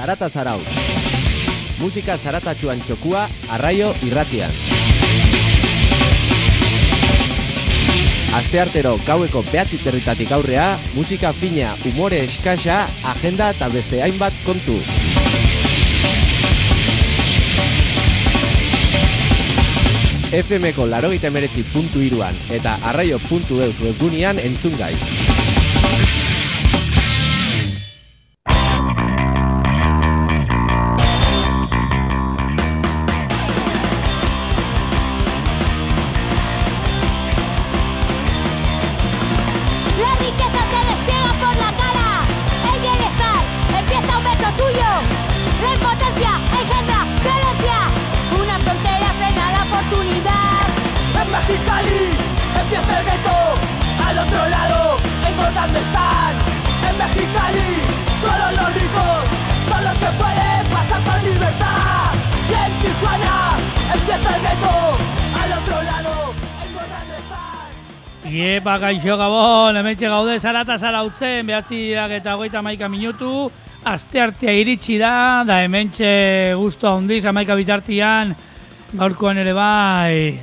Zarata Zarautz. Musika zaratatxuan txokua, Arraio Irratian. Asteartero gaueko 9:00 aurrea, musika fina, umore eskasa, agenda eta beste hainbat kontu. FM-ko 89.3an eta arraio.eus webgunean entzun gai. Iepa, kaixo Gabon, hementxe gaude Zarata Zarautzen, 9:31 minutu, asteartea iritsi da hementxe gustu handiz 11 bitartian, gaurkoan ere bai,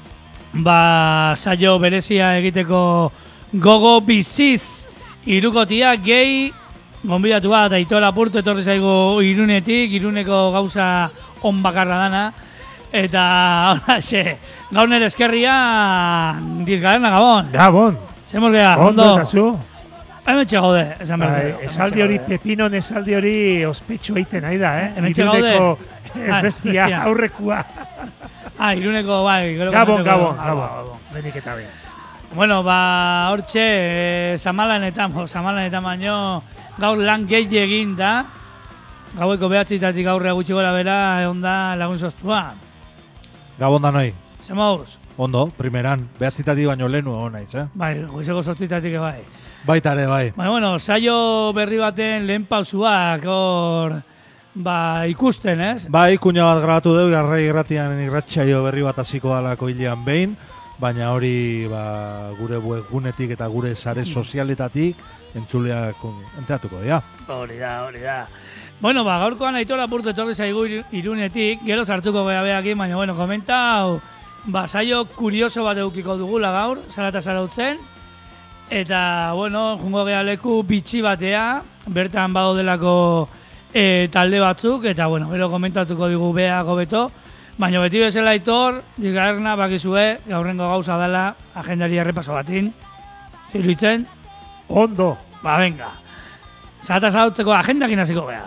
saio berezia egiteko gogo biziz, irukotia, gehi, gonbidatu bat, Aitor Apurtu etorri zaigu Irunetik, Iruneko gauza on bakarra dana, eta horaxe, gaur nere eskerria dizgarena, Gabon. Gabon. Zemos geha, ondo. Eta zu? Hementxe gaude, esan behar. Esaldi hori, Pepinon esaldi hori ospetxu egiten nahi da, Hementxe gaude. Iruneko bestia, aurrekua. Iruneko, bai. Gabon. Benik eta behin. Bueno, hortxe, Zamalanetan baino, gaur lan gehi egin da, gaueko 9:00 aurrea gutxi gora bera, egon da lagun sostua. Gabon da noi. Zemauz? Ondo, primeran, 9:00 baino lehenu egon naiz, Bai, goizeko 8:00 bai. Baita ere, bai. Bueno, saio berri baten lehen pausuak hor, ikusten, ez? Bai, kuña bat grabatu dugu, Arraio Irratian irratsaio berri bat hasiko dalako hilean behin, baina hori gure webgunetik eta gure sare sozialetatik entzuleak enteratuko dira. Hori da. Bueno, gaurkoan Aitor Apurtu etorri zaigu Irunetik, gero sartuko behakin, baina, bueno, komentau, saio kurioso bat edukiko dugula gaur, Zarata Zarautzen, eta, bueno, jungo geha leku bitxi batea, bertan badaudelako talde batzuk, eta, bueno, gero komentatuko digu beha gobeto, baina beti bezala Aitor, dizgarna bakizue, gaurrengo gauza dela, agendari errepaso batin, ziruitzen? Ondo. Venga, Zarata Zarautzeko agendakin hasiko geha.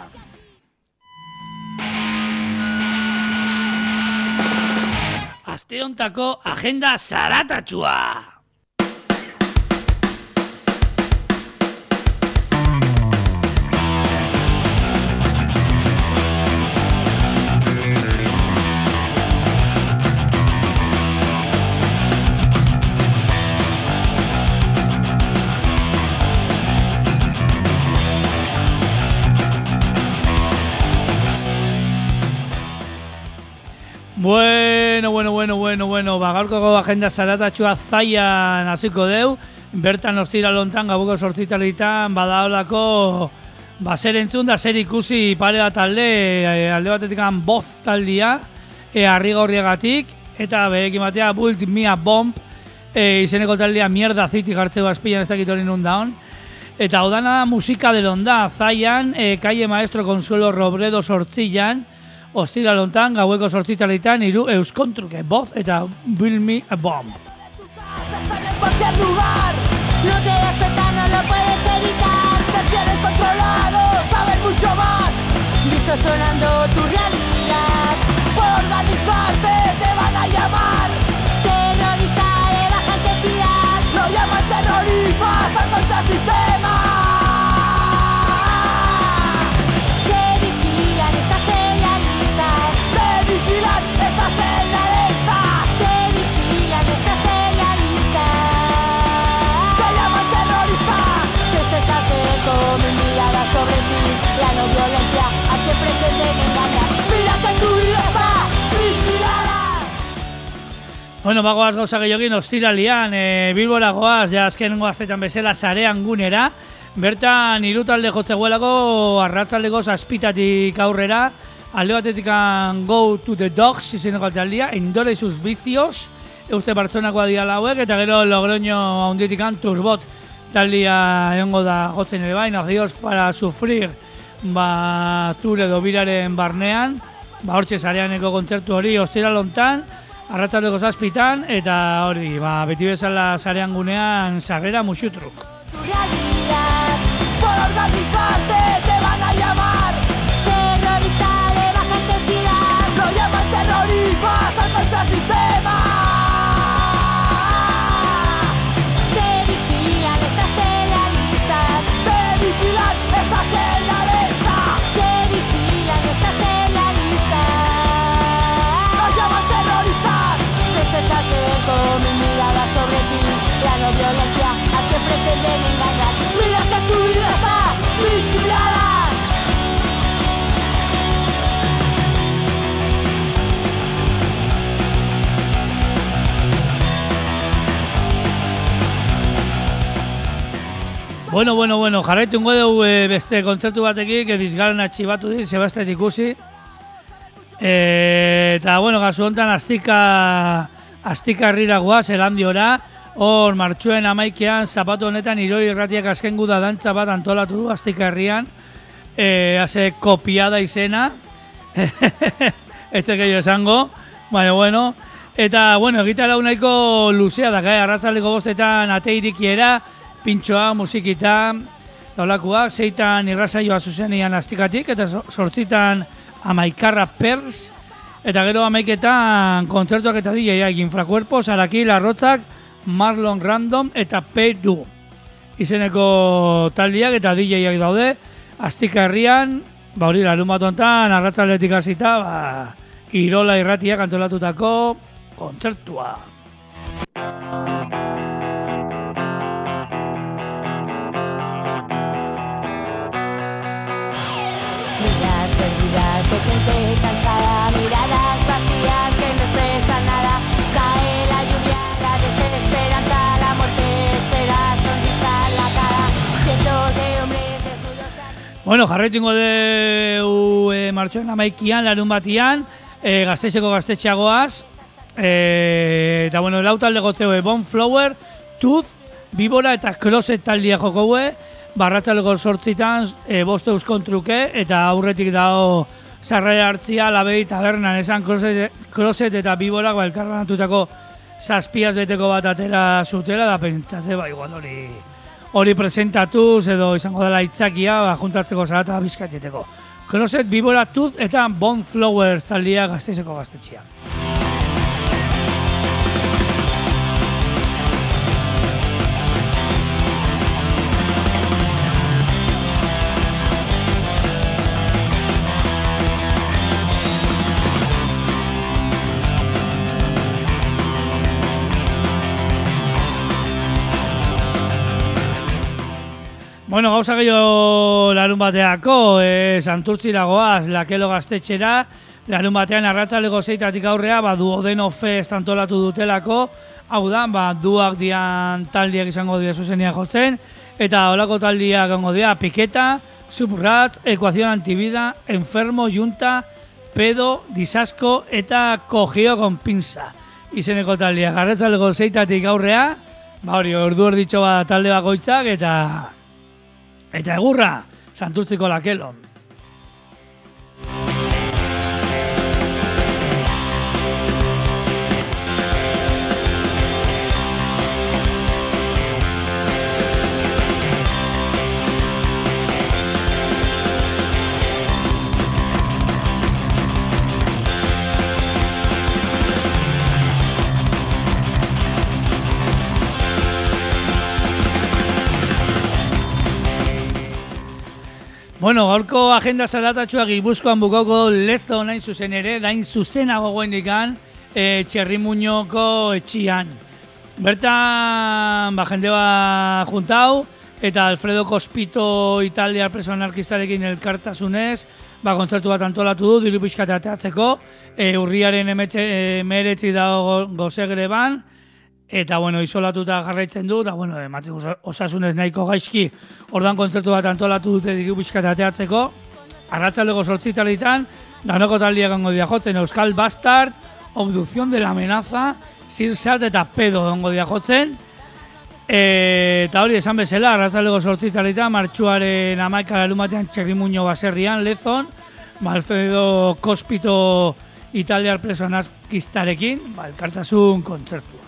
Aste hontako agenda zaratatxua! Bueno, gaurko agenda zaratatxua Zaian hasiko deu, bertan ostiralontan, gabuko 8:00 badaolako zer entzun da zer ikusi pare bat alde batetik boz taldia, Arrigorriagatik, eta behekin batea Build Me a Bomb, izeneko taldea Mierda City gartzeu azpilan ez dakit hori nun daun. Eta hau dana musika delonda, Zaian, Calle Maestro Consuelo Robredo 8:00, ostiralontan, gaueko 8:00 hiru euskontruke, Boz eta Build Me a Bomb. Están en cualquier lugar. No te respetan, no lo puedes evitar. Te tienen controlado, saben mucho más. Listo sonando tu realidad. Por organizarte te van a llamar terrorista de baja intensidad. Lo llaman terrorismo hasta el contrasistema. Te vigilan, estás en la lista. Te vigilan, estás en la lista. Te vigilan, estás en la lista. Te llaman terrorista. Se hace con mirada sobre ti. La no violencia a que pretenden engañar. Mira que tu vida está vigilada. Bueno, bagoaz gauza gehiagin ostiralian, Bilbora goaz, ja azkenengo astetan bezala sarean gunera, Bertan hiru talde jotzeguelako arratzaldeko 7:00 aurrera, alde batetik Go to the Dogs izeneko taldea, Endore sus vicios, euste Bartzonakoa diala hauek, eta gero Logroño haunditik Turbot taldea egongo da jotzen ere baina, Adiós para sufrir, tour edo biraren barnean, hortxe sareaneko kontzertu hori ostiral hontan, arratzaldeko 7:00 eta hori, beti bezala sarean gunean Sagrera Musutruk. Tu realidad, por organizarte te van a llamar terrorista de baja intensidad. Lo llaman terrorismo hasta el contrasistema. Te vigilan, estás en la lista. Te vigilan, estás en la lista. Te vigilan, estás en la lista. Nos llaman terroristas. Sospecha que con mi mirada sobre ti, la no violencia a que pretenden engañar. Mira que tu vida está vigilada. Bueno, jarraitu ingo dugu beste kontzertu batekin, edizgaren atxibatu dit, Sebastet ikusi. Eta, gazu hontan Aztika herrira guaz, Elandiora. Hor, martxuen 11ean, zapatu honetan, Iroi Irratiak azken guda dantza bat antolatu du, Aztika herrian. Haze kopiada izena. Este gehiago esango. Baina, Eta, egitarau nahiko luzea da, arratzaldeko 5:00 ate irikiera, pintxoa, musikita, laulakuak, 6:00 irrasaioa zuzenian Aztikatik, eta 8:00 Amaikarra Pers, eta gero 11:00 kontzertuak eta DJak, Infracuerpos, Araki, Larrotzak, Marlon Random eta P2 izeneko taldiak eta DJak daude Aztika herrian, hori larun bat hontan arratzaldetik hasita, Irola Irratiak antolatutako kontzertua. Miradas perdidas de gente cansada, miradas vacías que no expresan nada. Cae la lluvia, la desesperanza, la muerte espera, sonrisa en la cara. Cientos de hombres desnudos. Jarraitu ingo dugu martxoen 11ean, larun batian, Gasteizeko gaztetxeagoaz. Eta, lau talde gotzeu, Bonflower, Tooth, Bibora eta Closet taldea jokoue. Barratzaleko 8:00 bost euskon truke, eta aurretik dago sarrera hartzia, Labei tabernan esan Closet eta Biborak elkarbanatutako 7 beteko bat atera zutela, da pentsatze igual hori presentatuz edo izango dela itzakia, juntatzeko zarata bizkaiteteko. Closet, Bibora, Tooth eta Bonflowers taldea Gasteizeko gaztetxea. Gauza gehiago larun bateako, Santurtzira goaz, Lakelo gaztetxera, larun batean arratzaleko 6:00 aurrea, Duodeno Fest antolatu dutelako, hau da, duak dian taldiak izango dira zuzenia jotzen, eta holako taldiak gongo dira, Piketa, Subrat, Ecuación Antivida, Enfermo, Junta, Pedo, Disasco eta Cogido con Pinza. Izeneko taldiak, arratzaleko 6:00 aurrea, ordu erditxo bat talde bakoitzak, eta egurra, Santurtziko Lakelon. Gaurko agenda zaratatxuak Gipuzkoan bukauko Lezo nain zuzen ere, dain zuzenago goendikan Txerrimuñoko etxian. Bertan, jende juntau, eta Alfredo Cospito italiar preso anarkistarekin elkartasunez, kontzertu bat antolatu du, diru pixka teatzeko, urriaren 19 dago gozegreban, eta, bueno, isolatuta jarraitzen du, eta, bueno, emate osasunez nahiko gaizki, ordan kontzertu bat antolatu dute diru pixkat ateatzeko, arratsaldeko 8:00 danoko taldia egongo dira jotzen, Euskal Bastard, Obducción de la Amenaza, Sirsat eta Pedo egongo dira jotzen, eta hori esan bezala, arratsaldeko 8:00 martxuaren 11 larunbatean Txerrimuño baserrian, Lezon, Alfredo Cospito italiar preso nazkistarekin, elkartasun kontzertua.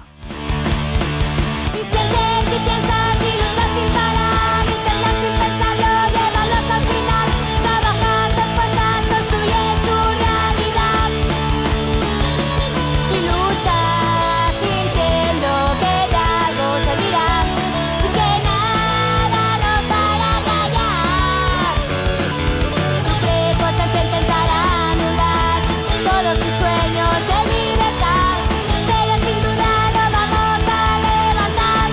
Y sientes y piensas y luchas sin parar, intentas sin pensarlo, llevarlos al final, trabajas, te esfuerzas, construyes tu realidad. Y luchas sintiendo que de algo servirá y que nada nos hará callar. Tu prepotencia intentará anular todos tus sueños de libertad, pero sin duda lo vamos a levantar.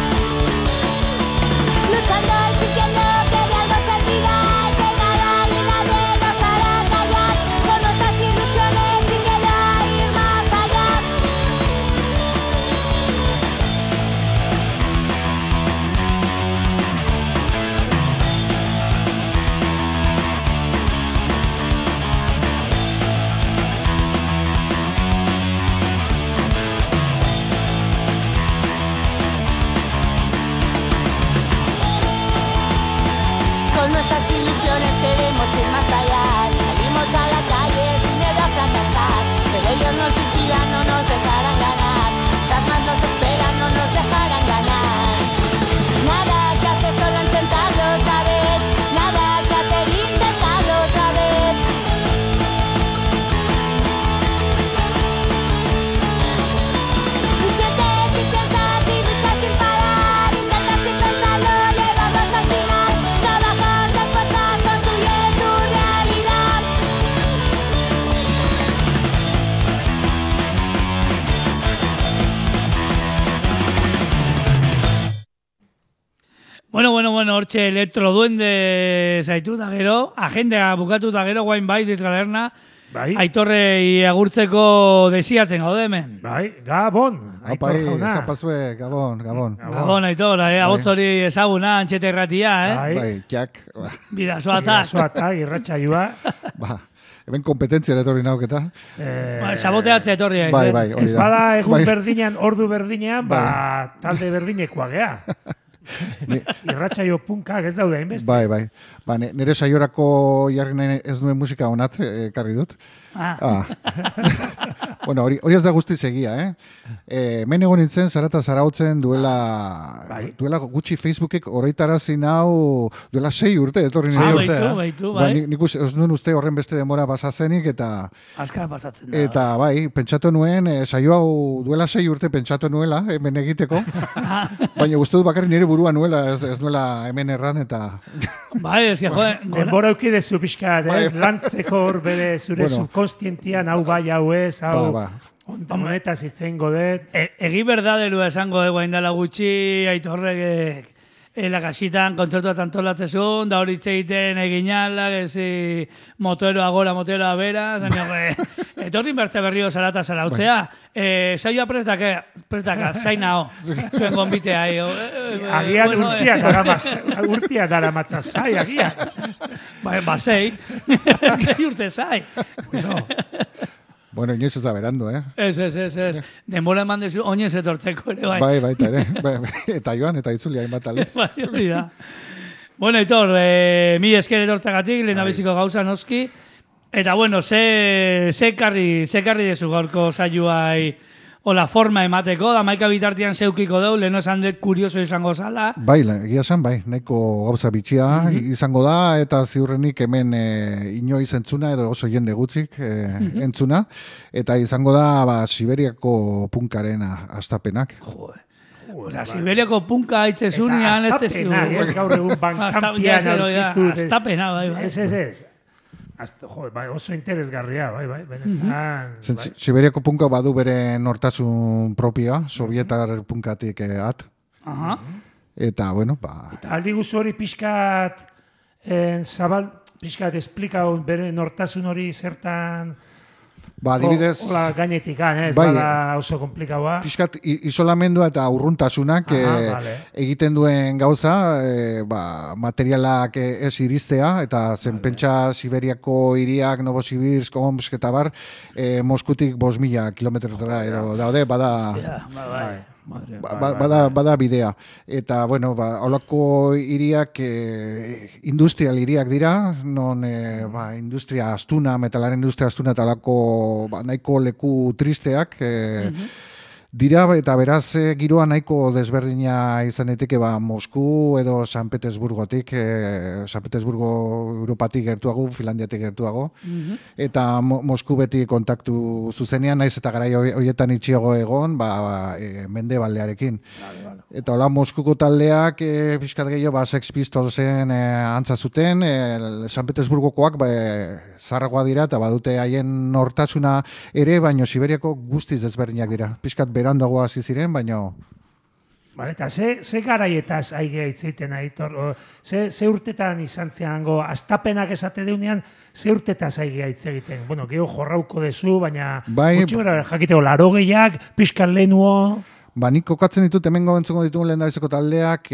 Luchando y sintiendo que de algo servirá, que nada ni nadie nos hará callar, por nuestras ilusiones sin miedo a ir más allá. Con nuestras ilusiones queremos ir más allá. Salimos a la calle sin miedo a fracasar, pero ellos nos vigilan, no nos dejarán ganar. Las armas nos esperan, no nos dejarán ganar. Nada que hacer, solo intentarlo otra vez. Nada que hacer, intentarlo otra vez. Y sientes y piensas y luchas sin parar, intentas sin pensarlo, llevarlos al final, trabajas, te esfuerzas, construyes tu realidad. Bueno, hortxe elektroduende zaitu da gero, agenda bukatu da gero, guain bai, dizgalerna, Bai, Aitorrei agurtzeko desiatzen gaude hemen. bai, Gabon, Aitor Apai, jauna. zapazue, Gabon. Gabon, Aitor, abotz hori ezaguna, antxeta irratia, Bai, Bai, jak, Bidazoatak. Bidazoatak, irratsaioa. ba, hemen kompetentzia etorri nauketa. Saboteatzea etorria. Bai, bai, hori Ez da. bada egun Bai. berdinean, ordu berdinean, ba, talde berdinekoa gea. Irratsaio punkak ez daude hainbeste. Bai, bai. Ba, nire saiorako jarri nahi ez nuen musika honat, ekarri dut. Bueno, hori ez da guztiz egia, hemen egon nintzen, Zarata Zarautzen duela gutxi Facebookek oroitarazi nau duela 6 urte, etorri nire. Baitu, Ba, bai. nik ez nuen uste horren beste denbora pasazenik, eta Azkar pasatzen da. eta bai, pentsatu nuen, saio hau duela 6 urte pentsatu nuela, hemen egiteko, baina uste dut bakarrik nire burua nuela, ez nuela hemen erran, eta Bai, ez que, joder, Denbora aukidezu pixkat, ez? Bai. Lantzeko hor bere zure Bueno. subkonstientian, hau bai, hau ez, hau ba. honetaz itzen godet. egi berdaderua esango dugu hain dela gutxi, Aitorrek lakasitan kontzertu bat antolatzezun, da hori egiten eginala, gezi moteroa gora, moteroa bera, etorrin bertze berrio Zarata Zarautzea, saioa prestaka, zainao, zuen gonbitea. Agian urtia daramatza zai, agian. Ba, sei urte zai. Bueno, inoiz ez da berando, Ez. Denbora eman dezu, oinez etortzeko ere, bai. Bai, eta ere. Eta joan, eta itzuli hainbat alez. Bai, hori da. Bueno, Aitor, mi esker etortzagatik, lehen abiziko gauza noski. Eta, bueno, ze karri dezu gaurko saioai hola forma emateko, da maika bitartian zeukiko deu, lehen esan dut kurioso izango zala. Bai, egia esan, bai, nahiko gauza bitxia izango da, eta ziurrenik hemen inoiz entzuna, edo oso jende gutzik entzuna, eta izango da Siberiako punkaren astapenak. Osa, Siberiako punka haitzezunean, ez tezu. Ez gaur egun bankampian aurkitu. Astapena, bai. Ez. Bai, oso interesgarria, bai, benetan. Siberiako punka badu bere nortasun propioa, sovietar punkatik Aha. Eta, bueno, Eta aldi guzu hori pixkat zabal, pixkat esplikaun bere nortasun hori zertan Ba, adibidez, Hola gainetik, ez bai, bada oso komplikaua. pixkat isolamendua eta urruntasunak vale. egiten duen gauza, materialak ez iristea, eta zen pentsa Siberiako hiriak, Novosibirsk, Omsk eta bar, Moskutik 5.000 kilometrotara edo daude, bada bidea. Eta, bueno, holako hiriak industrial hiriak dira, non industria astuna, metalaren industria astuna eta holako nahiko leku tristeak dira, eta beraz giroa nahiko desberdina izan daiteke Mosku edo San Petersburgotik, San Petersburgo Europatik gertuago, Finlandiatik gertuago, eta Mosku beti kontaktu zuzenean, naiz eta garai horietan itxiago egon, Mendebaldearekin. Eta hola Moskuko taldeak pixkat gehiago Sex Pistolsen antza zuten, San Petersburgokoak zarragoa dira eta badute haien nortasuna ere, baino Siberiako guztiz desberdinak dira. Pixkat berandago hasi ziren, baino... Vale, eta ze garaietaz aigea itzeiten, Aitor? Ze urtetan izan ziango, astapenak esate deunean, ze urtetaz aigea hitz egiten? Bueno, geho jorrauko dezu, baina gutxi bera jakiteko 80ak, pixkat lehenuo... Nik kokatzen ditut, hemen gobentzungo ditugun lehendabiziko taldeak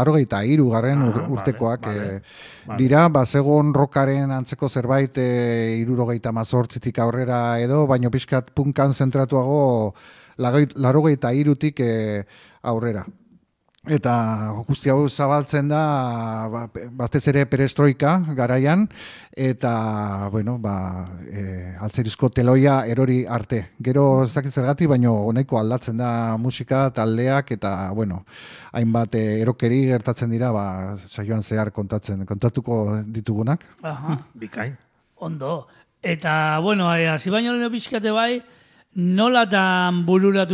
83. urtekoak dira, zegoen rockaren antzeko zerbait 78tik aurrera edo, baino pixkat punkan zentratuago 83tik aurrera. Eta guzti hau zabaltzen da batez ere perestroika garaian, eta altzerizko teloia erori arte. Gero ez dakit zergatik, baino nahiko aldatzen da musika, taldeak, eta hainbat erokeri gertatzen dira, saioan zehar kontatuko ditugunak. Aha. Bikain. Ondo. Eta, hasi baino leheno pixkate bai, nolatan bururatu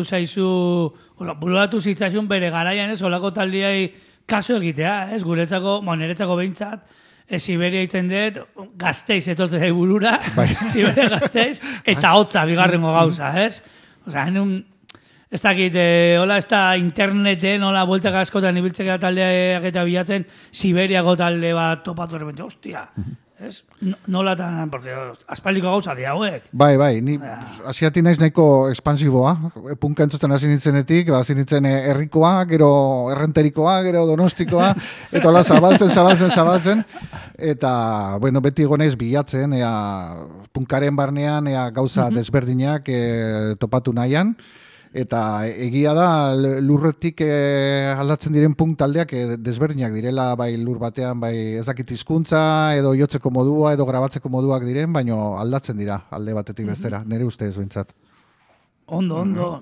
zitzaizun bere garaian, olako taldiai kaso egitea, guretzako, niretzako behintzat, Siberia itzen dut, Gasteiz etortzen zai burura, Siberia Gasteiz, eta hotza bigarrengo gauza, ez? Osea, ez dakit, hola ez da interneten, hola bueltaka askotan ibiltzeka taldeak eta bilatzen, Siberiako talde bat topatu errepente, hostia, ez? Nolatan, porque aspaldiko gauza di hauek. Bai, ni asiati naiz nahiko expansiboa, punka entzuten hasi nintzenetik, hasi nintzen herrikoa, gero errenterikoa, gero donostikoa, eta hola zabaltzen, eta, beti gonez bilatzen, punkaren barnean, gauza desberdinak topatu nahian, eta egia da lurretik aldatzen diren punk taldeak desberdinak direla, bai lur batean, bai ezakit hizkuntza edo jotzeko modua edo grabatzeko moduak diren, baino aldatzen dira alde batetik bestera, nire ustez behintzat. Ondo.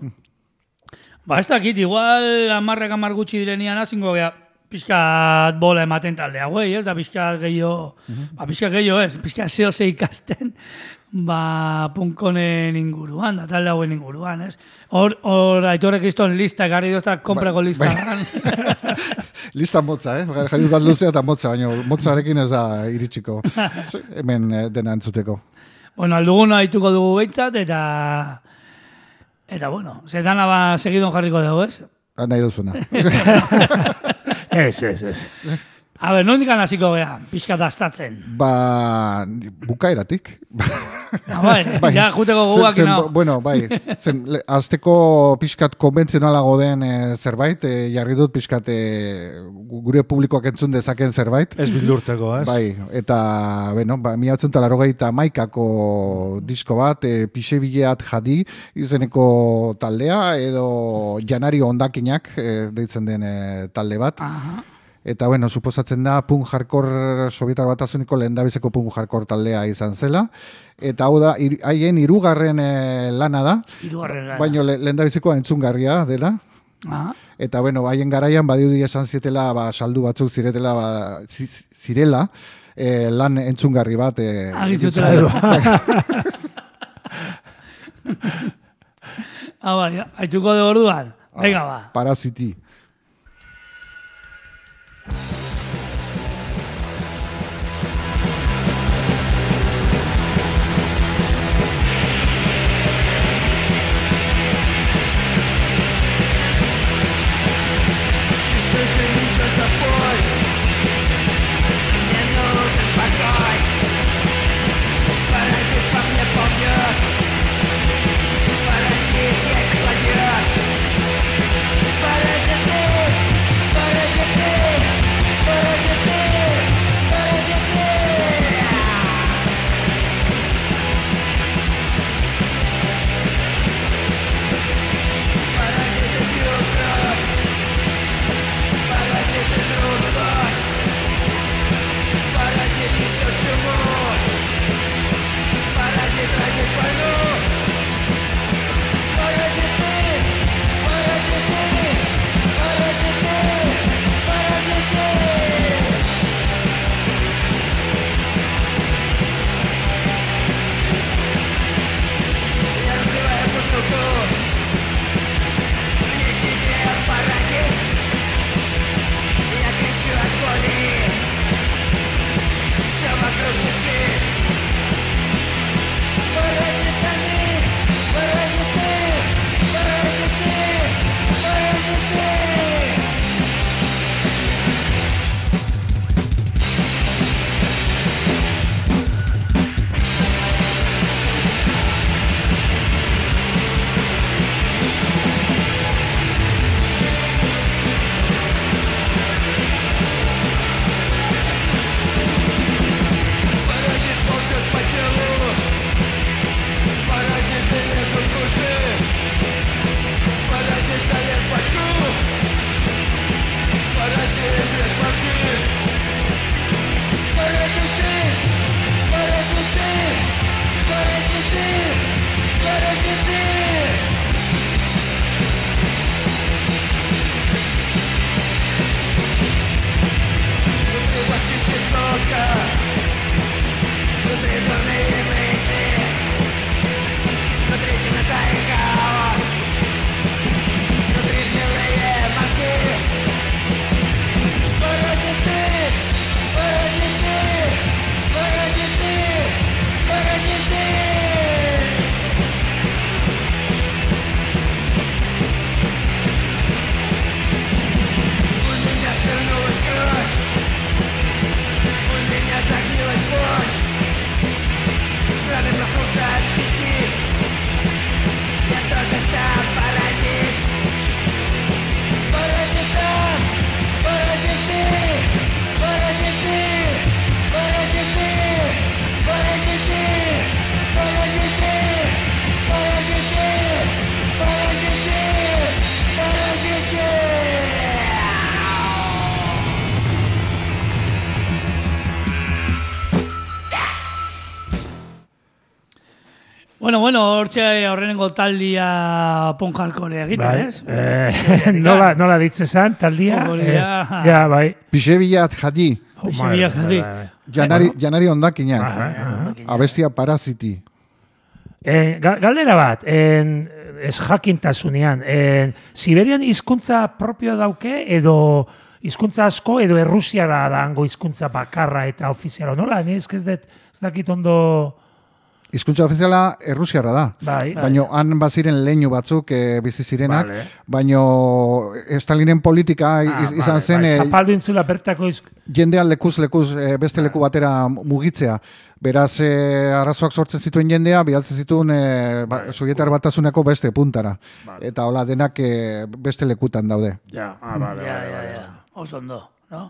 Ez dakit, igual 10 gutxi direnian hazingo gea pixkat bola ematen talde hauei, ez da pixkat gehiago, pixkat zehose ikasten, punkonen inguruan, da talde hauen inguruan, ez? Hor, Aitorrek izton lista, garri dozta komprego lista. Lista motza, jaiut bat luzea eta motza, baina motzarekin ez da iritsiko, hemen dena entzuteko. Alduguna haituko dugu behintzat, eta zetana segidon jarriko dugu, ez? Nahi duzuna. Ez. A ber, nondik hasiko gea, pixka dastatzen? Bukaeratik. Ja, juteko guak ino. Azteko pixkat konbentzionalago den zerbait, jarri dut pixkat gure publikoak entzun dezaken zerbait. Ez bildurtzeko, ez? Bai, eta, 1981ko disko bat, Pixebileat Jadi izeneko taldea, edo Janari Ondakinak deitzen den talde bat. Eta, suposatzen da punk hardcore Sobietar Batasuniko lehendabiziko punk hardcore taldea izan zela. Eta hau da, haien 3. lana da. Baina lehendabizikoa entzungarria dela. Eta, haien garaian badiudi esan zietela, saldu batzuk zirela, lan entzungarri bat. Agitzutela du. Haituko de orduan. Venga, ba. Parasiti. Parece pas bien pensé. Bueno, hortxe horrenengo taldia punk hardcore egiten, ez? Nola ditzezan, taldia? Hori Ja, bai. Pixebilat jadi, Pixebiak jadi. janari ondakinak, abestia paraziti. Galdera bat, ez jakintasunean, Siberian hizkuntza propio dauke edo hizkuntza asko edo errusiara da hango hizkuntza bakarra eta ofiziala. Nola, ez dakit ondo... Hizkuntza ofiziala errusiarra da. Bai. Baina han baziren leinu batzuk bizi zirenak, Vale. baina Stalinen politika izan zen zapaldu intzula bertako jendea lekuz beste leku batera mugitzea. Beraz, arazoak sortzen zituen jendea, bidaltzen zituen Sovietar Batasuneko beste puntara. Eta hola denak beste lekutan daude. Ja, vale. Oso ondo, no?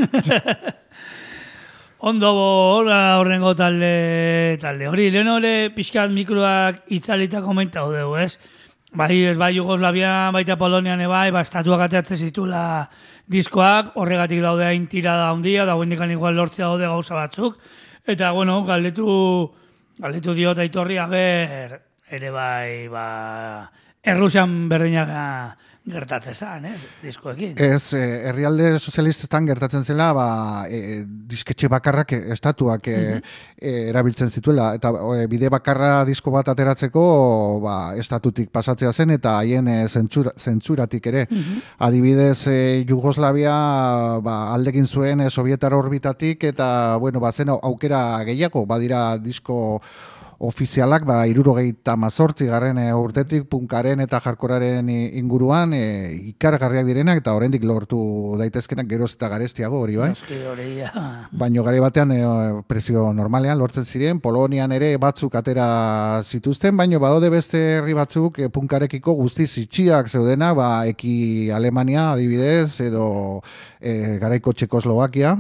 Ondo horrengo talde. Hori, lehen pixkat mikroak itzalita komentau dugu, ez? Bai Jugoslavia, baita Polonian ebai, estatuak ateatzen zitula diskoak, horregatik daude hain tirada handia, da guendikan igual lortzea daude gauza batzuk. Eta, bueno, galdetu diot aitorri ager, ere bai, Errusian berdinak gertatzen zen, ez, diskoekin. Ez, herrialde sozialistetan gertatzen zela, disketxe bakarrak estatuak erabiltzen zituela, eta bide bakarra disko bat ateratzeko estatutik pasatzea zen, eta haien zentsuratik ere. Adibidez, Jugoslavia aldekin zuen Sovietar orbitatik, eta, zen aukera gehiago, badira disko ofizialak 78 garren urtetik punkaren eta jarkoraren inguruan ikargarriak direnak eta oraindik lortu daitezkenak geroz eta garestiago hori bai. Baino gare batean presio normalean lortzen ziren, Polonian ere batzuk atera zituzten, baino badaude beste herri batzuk punkarekiko guztiz itxiak zeudena, eki Alemania adibidez edo garaiko Txekoslovakia.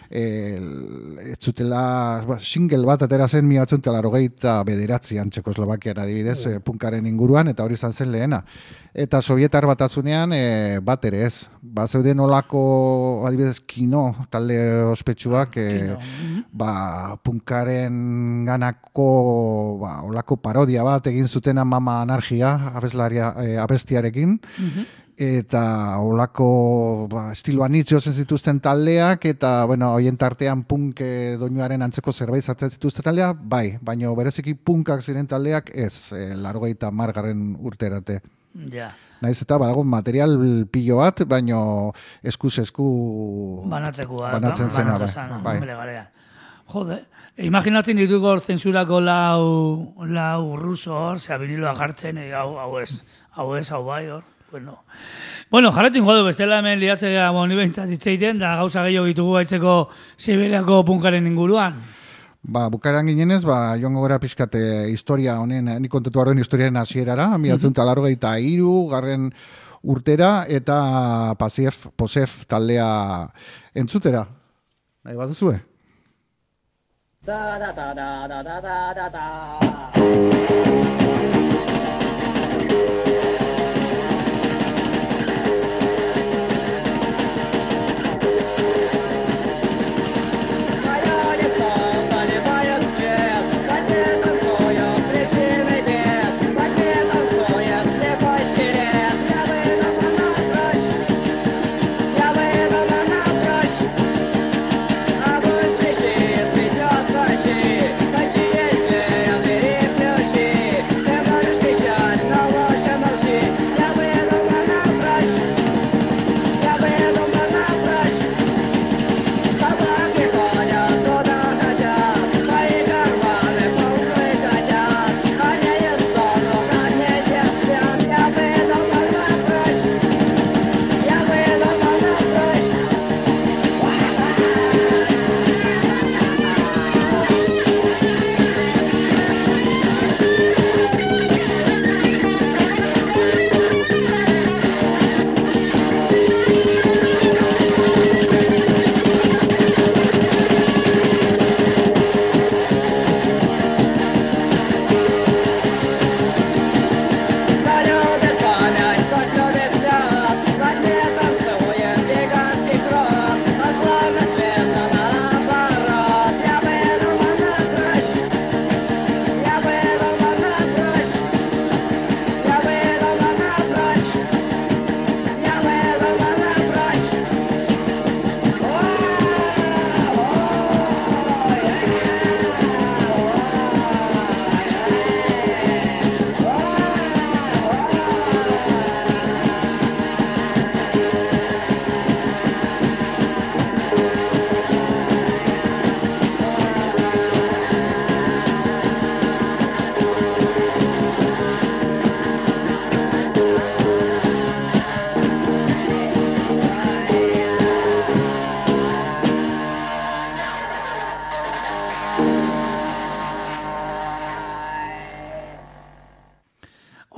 Zutela single bat atera zen 1989an Txekoslovakian adibidez punkaren inguruan, eta hori izan zen lehena. Eta Sovietar Batasunean bat ere ez. Zeuden olako adibidez Kino talde ospetsuak punkaren ganako olako parodia bat egin zutena Mama Anargia abestiarekin. Eta olako estiloan itxozen zituzten taldeak, eta horien tartean punk doinuaren antzeko zerbait sartzen zituzten taldeak, baina bereziki punkak ziren taldeak ez, 80 urterarte. Ja. Naiz eta badago material pilo bat, baino eskuz esku banatzen zena. Bai. Jode, imaginatzen dituko zensurako lau ruso hor, zea viniloa jartzen, hau bai hor. Bueno, jarretu ingo du, bestela hemen liatzea ni behintzat itzeiten, da gauza gehiago ditugu gaitzeko Siberiako punkaren inguruan. Bukaeran ginenez, joango gara pixkate historia honen, nik kontatu arroen historiaren hasierara, 1983 garren urtera, eta Posef taldea entzutera. Nahi bat duzue?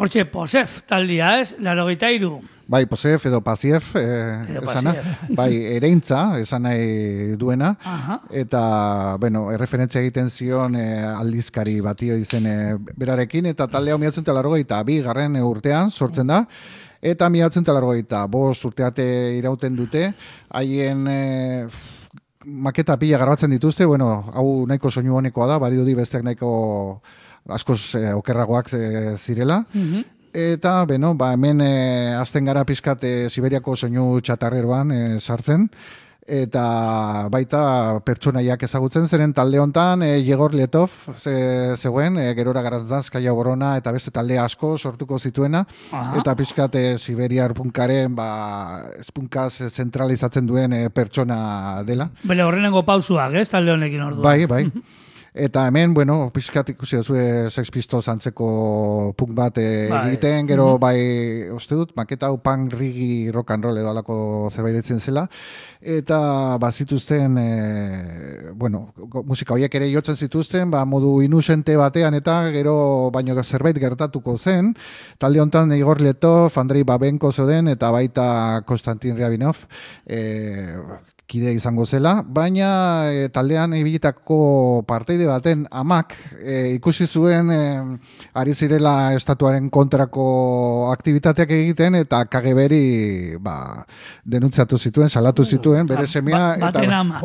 Hortxe, Posef taldia, ez? 83. Bai, Posef edo Pasief, esana, bai, ereintza, esan nahi duena, eta, bueno, erreferentzia egiten zion aldizkari batio izen berarekin, eta taldea 1982 urtean sortzen da, eta 1985 urte arte irauten dute, haien maketa pila grabatzen dituzte, bueno, hau nahiko soinu honekoa da, badirudi besteak nahiko askoz okerragoak zirela, eta, bueno, hemen azten gara pizkat Siberiako soinu txatarreroan sartzen, eta baita pertsonaiak ezagutzen zeren talde hontan Yegor Letov zegoen, gerora Garantzanskaya Borona eta beste talde asko sortuko zituena, eta pizkat Siberiar punkaren punkaz zentralizatzen duen pertsona dela. Bele horrenengo pausuak, ez, talde honekin orduan. Bai. Eta hemen, bueno, pixkat ikusi duzue Sex Pistols antzeko punk bat egiten, gero bai, uste dut, maketa hau punk, reggae, rock and roll edo alako zerbait ditzen zela, eta bazituzten, bueno, musika horiek ere jotzen zituzten, modu inusente batean, eta gero baino zerbait gertatuko zen, talde honetan Igor Letov, Andrei Babenko zeuden, eta baita Konstantin Ryabinov, kide izango zela, baina taldean ibilitako parteide baten amak ikusi zuen ari zirela estatuaren kontrako aktibitateak egiten eta KGB-ri denuntzatu zituen, salatu zituen, bere semea. Baten ama.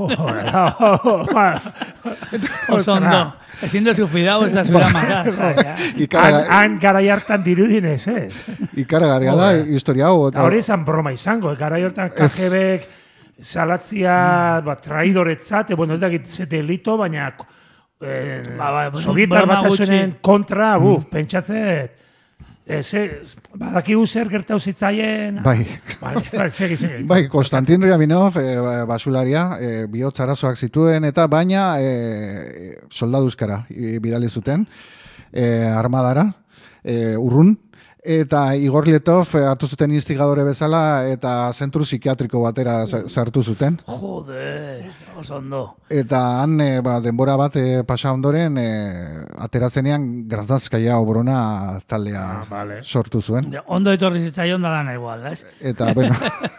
Oso ondo. Ezin duzu fidau ez da zura magaz. Han garai hartan dirudinez, ez? Ikaragarria da, historia hau. Hori izan broma izango, garai hartan KGB salatzia traidoretzat, bueno, ez dakit ze delito, baina Sovietar batasunen kontra, pentsatzet, badakigu zer gertau zitzaien. Bai, Konstantin Ryabinov, basularia, bihotz arazoak zituen, eta baina soldaduzkara bidali zuten, armadara, urrun, eta Igor Letov hartu zuten instigadore bezala eta zentru psikiatriko batera sartu zuten. Jode, oso ondo. Eta han denbora bat pasa ondoren ateratzenean Grazdanskaya Obrona taldea sortu zuen. Ondo etorri zitzaion da dana igual, ez? Eta, bueno.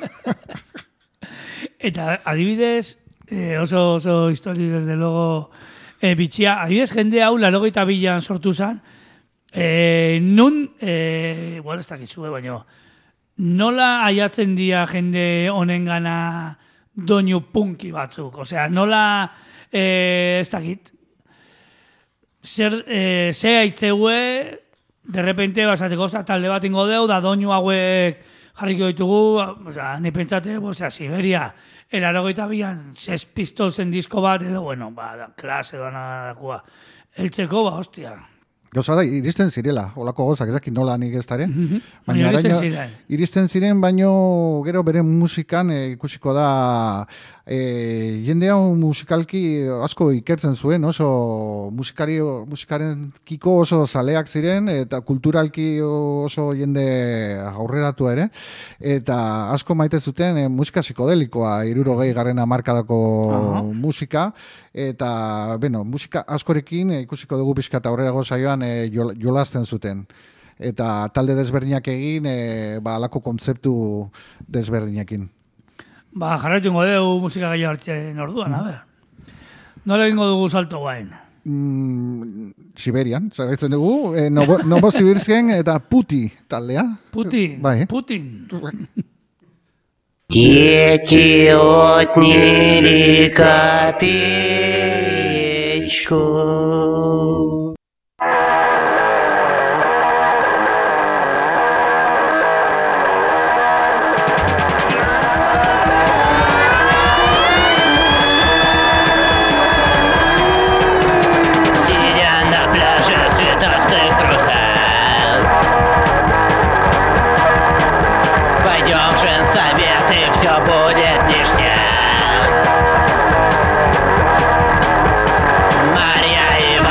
Eta adibidez, oso histori desde luego bitxia, adibidez jende hau 82an sortu zen, nun, igual ez dakizue, baina nola aiatzen dira jende honengana doinu punki batzuk? Osea, nola, ez dakit, ze aitzeue, de repente, basateko talde bat ingo deu, da doinu hauek jarriko ditugu, osea, ni pentsate, osea, Siberia, 82an, Sex Pistolsen disko bat, edo, bueno, klas edo anadakua, eltzeko, hostia. Gauza da, iristen zirela, olako gozak, ezakit nola nik ez dara. Baina iristen ziren, baino gero bere musikan ikusiko da jende hau musikalki asko ikertzen zuen, oso musikaren kiko oso zaleak ziren, eta kulturalki oso jende aurreratu ere, eta asko maite zuten musika psikodelikoa, 60 hamarkadako musika, eta, bueno, musika askorekin ikusiko dugu pixka eta aurrerago saioan jolasten zuten. Eta talde desberdinak egin, alako kontzeptu desberdinekin. Jarraitu ingo dugu musika gehiago hartzen orduan, a ber. Nola egingo dugu salto guain? Siberian, zagaitzen dugu, Novosibirsk eta Puti taldea. Putin? Bai. Putin. Дети отняли копеечку. Будет ништяк. Марья Ивановна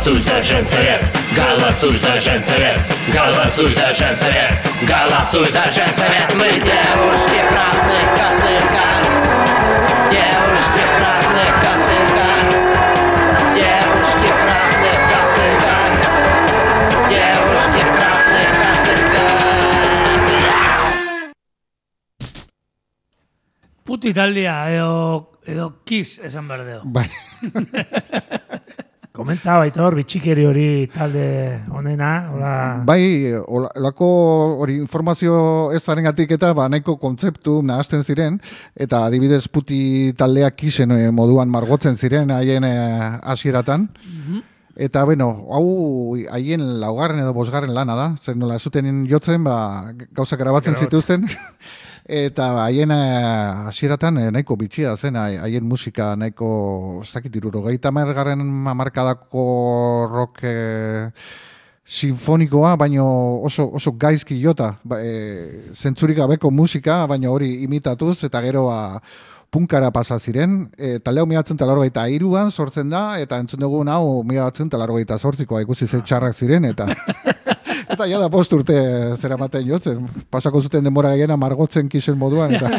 Голосуй за женсовет, голосуй за женсовет, голосуй за женсовет, голосуй за женсовет. Мы девушки в красных косынках, девушки в красных косынках, девушки в красных косынках, девушки в красных косынках. Puti taldea edo Kiss esan berdeo. Bai. Komenta Aitor, bitxikeri hori talde honena, hola... Bai, olako hori informazio ezarengatik eta nahiko kontzeptu nahasten ziren, eta adibidez Puti taldeak Kisen moduan margotzen ziren haien hasieratan. Eta, bueno, hau haien laugarren edo bosgarren lana da, zer nola zuten jotzen, gauzak grabatzen zituzten. Eta haien hasieratan nahiko bitxia zen, haien musika nahiko, ez dakit, 70 hamarkadako rock sinfonikoa, baino oso gaizki jota, zentzurik gabeko musika, baino hori imitatuz, eta gero punkara pasa ziren, talde hau 1983an sortzen da, eta entzun dugun hau 1988koa ikusi ze txarrak ziren, eta... Eta ja da 5 urte zeramaten jotzen. Pasako zuten denbora gehiena margotzen Kisen moduan. Eta...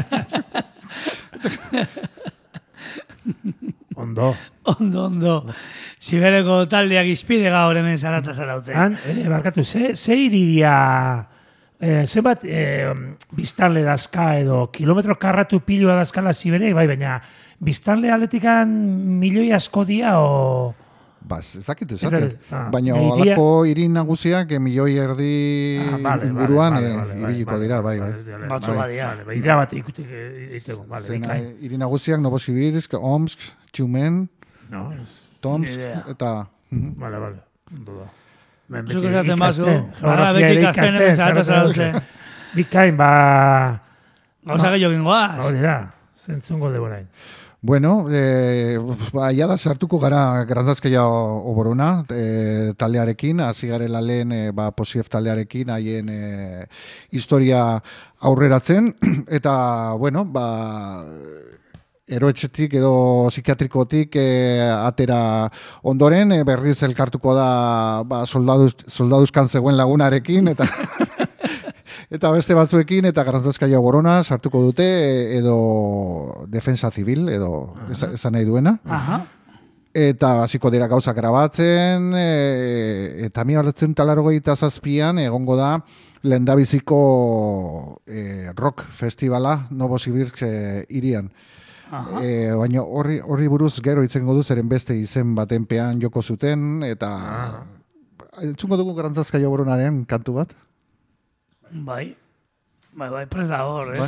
Ondo. Sibereko taldeak izpide gaur hemen zarata zarautzen. Barkatu, ze iridia, zenbat biztanle dazka edo kilometro karratu pilua dazkala Siberek, bai, baina biztanle aletikan milioi asko dia o... Ez dakit esaten. Baina alako hiri nagusiak milioi erdi inguruan ibiliko dira, bai. Batzu badia. Idea bat ikuteko, bale. Hiri nagusiak Novosibirsk, Omsk, Txumen, Tomsk, eta... Bale. Zuk esaten bazu, beti ikasten hemen zarata zarautzen. Bikain, Gauza gehiago gingoaz. Hori da, zentzungo deborain. Bueno, ja da sartuko gara Grantzazkeia oborona taldearekin, hasi garela lehen Posief taldearekin haien historia aurreratzen, eta, bueno, eroetxetik edo psikiatrikotik atera ondoren, berriz elkartuko da soldaduzkan zegoen lagunarekin, eta beste batzuekin, eta Grantzazkeia oborona sartuko dute, edo defensa zibil, edo esan nahi duena. Eta hasiko dira gauzak grabatzen, eta 1987an egongo da lehendabiziko rock festivala Novosibirsk hirian. Baina horri buruz gero itzengo du, zeren beste izen batenpean joko zuten, eta entzungo dugu Grantzazkeia oboronaren kantu bat. Bai, prest da hor, ez?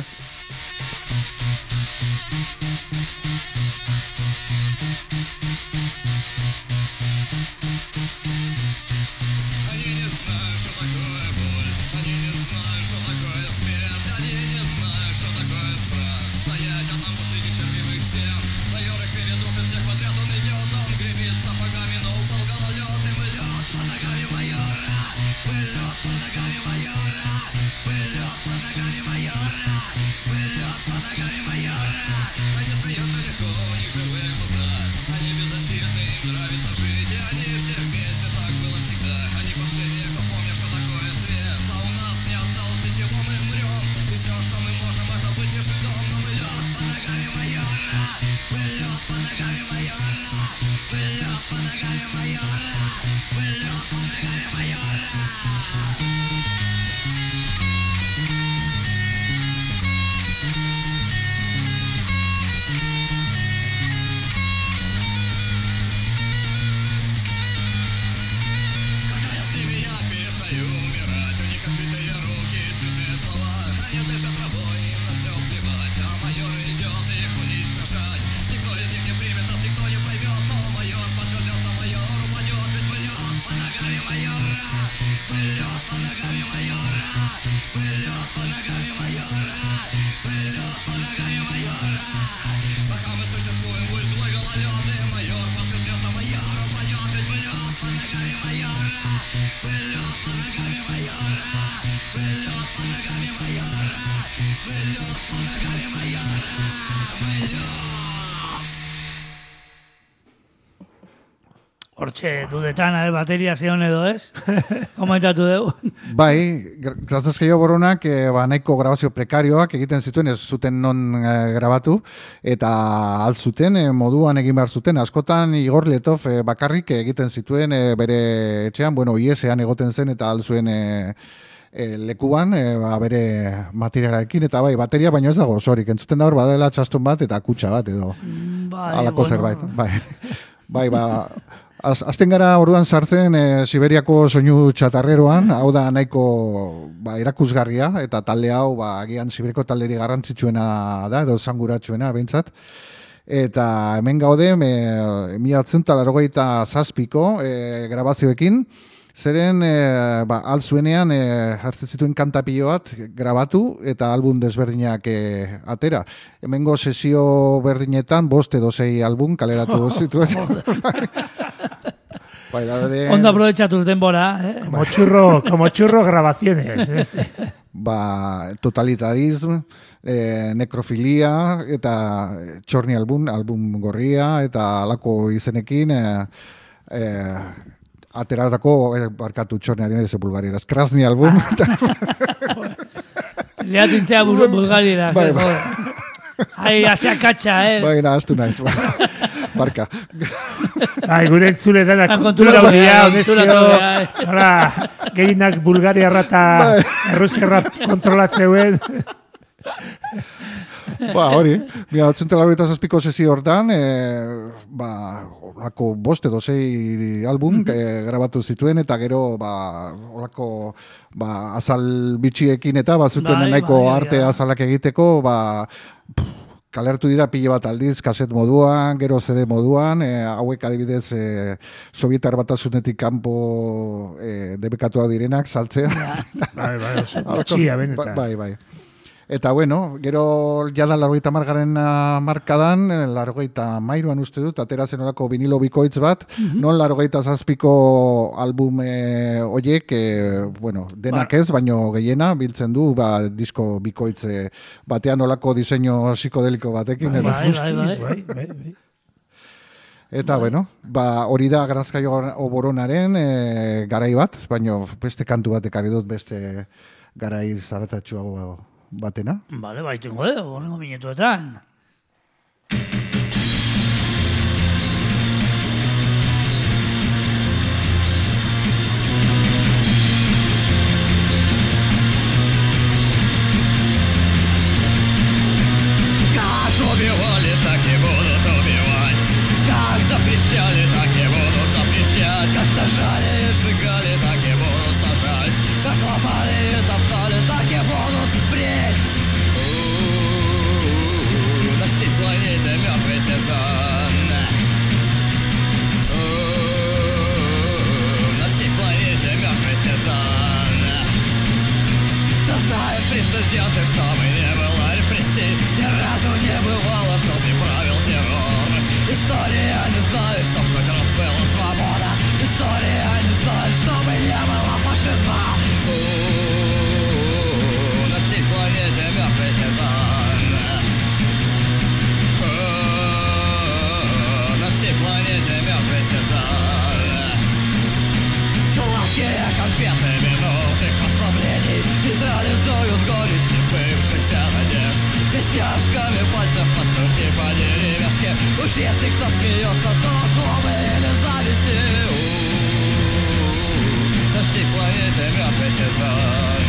Hortxe, dudetan, bateria zion edo ez? Komentatu dugu. Bai, Grazas Gehiago Boronak nahiko grabazio prekarioak egiten zituen, ez zuten non grabatu, eta altzuten moduan egin behar zuten. Askotan Igor Letov bakarrik egiten zituen bere etxean, IESean egoten zen eta altzuen lekuan, bere materialarekin, eta bai, bateria baino ez dago osorik. Entzuten da hor, badela txastun bat eta kutsa bat edo alako zerbait. Bai, azten gara orduan sartzen Siberiako soinu txatarreroan, hau da nahiko erakusgarria, eta talde hau agian Siberiako talderi garrantzitsuena da, edo zanguratsuena behintzat. Eta hemen gaude, 1987ko grabazioekin, zeren altzuenean hartzen zituen kantapilo bat grabatu eta album desberdinak atera. Hemengo sesio berdinetan 5 edo 6 album kaleratu zituen. Ondo aprovechatuz denbora, Como churro grabaciones. Totalitarism, nekrofilia eta txorni album gorria eta alako izenekin ateratako barkatu txornearen ez bulgarieraz. Krasni album. Lehatintzea bulgarieraz. Ai, asea katxa, Bai, nahaztu naiz. Barka. Gure entzule denak kultura huria, honezkio. Gehienak bulgariarra eta errusiarra kontrolatzeuen. Hori, 1987ko sesio hortan, olako 5 edo 6 album grabatu zituen, eta gero, olako azal bitxiekin eta zuten nahiko arte azalak egiteko, kalertu dira pile bat aldiz, kaset moduan, gero CD moduan, hauek adibidez Sovietar Batasunetik kanpo debekatuak direnak, saltzea. Txia, benetan. Bai. Eta gero jada 80 markadan, 83an uste dut, atera zen olako vinilo bikoitz bat, non 87ko album oiek, denak ez, baino gehiena, biltzen du, disko bikoitz batean olako diseño psikodeliko batekin. Bai. Eta, hori da Grazas Gehiago Boronaren garai bat, baino beste kantu bat ekarri dut beste garai zaratatxuago batena. Bale, baitengo edo, horrengo minutuetan. Как убивали, так и будут убивать. Как запрещали, так и будут запрещать. Как сажали и сжигали, так и будут сажать. Как ломали и топтали, так и будут впредь. На всей планете мертвый сезон. На всей планете мертвый сезон. Кто знает прецеденты, чтобы не было репрессий, ни разу не бывало, чтоб не правил террор. История не знает, чтоб хоть раз была свобода. История не знает, чтобы не было фашизма. На всей планете мертвый сезон. На всей планете мертвый сезон. Сладкие конфеты минуты послаблений нейтрализуют горечь несбывшихся надежд. И стяжками пальцев постучи по деревяшке. Уж если кто смеется, то злобы или зависти. На всей планете мертвый сезон.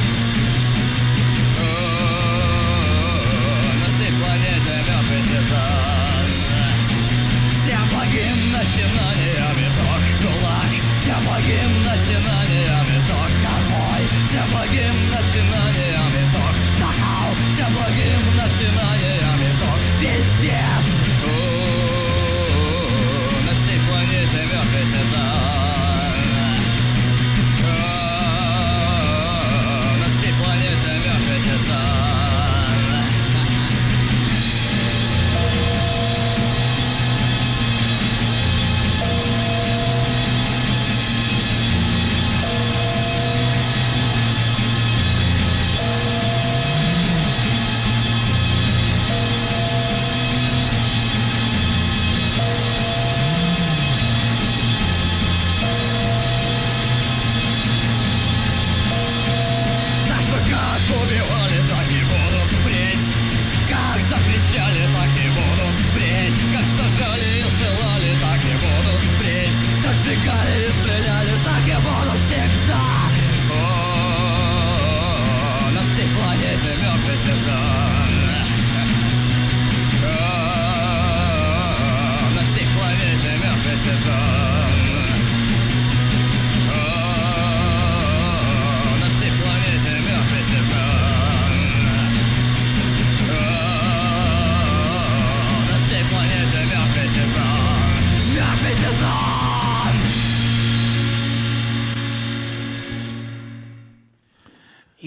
На всей планете мертвый сезон. Всем благим начинаниям итог ГУЛАГ. Всем благим начинаниям итог конвой. Всем благим начинаниям итог Дахау. Всем благим начинаниям итог пиздец. На всей планете мертвый сезон.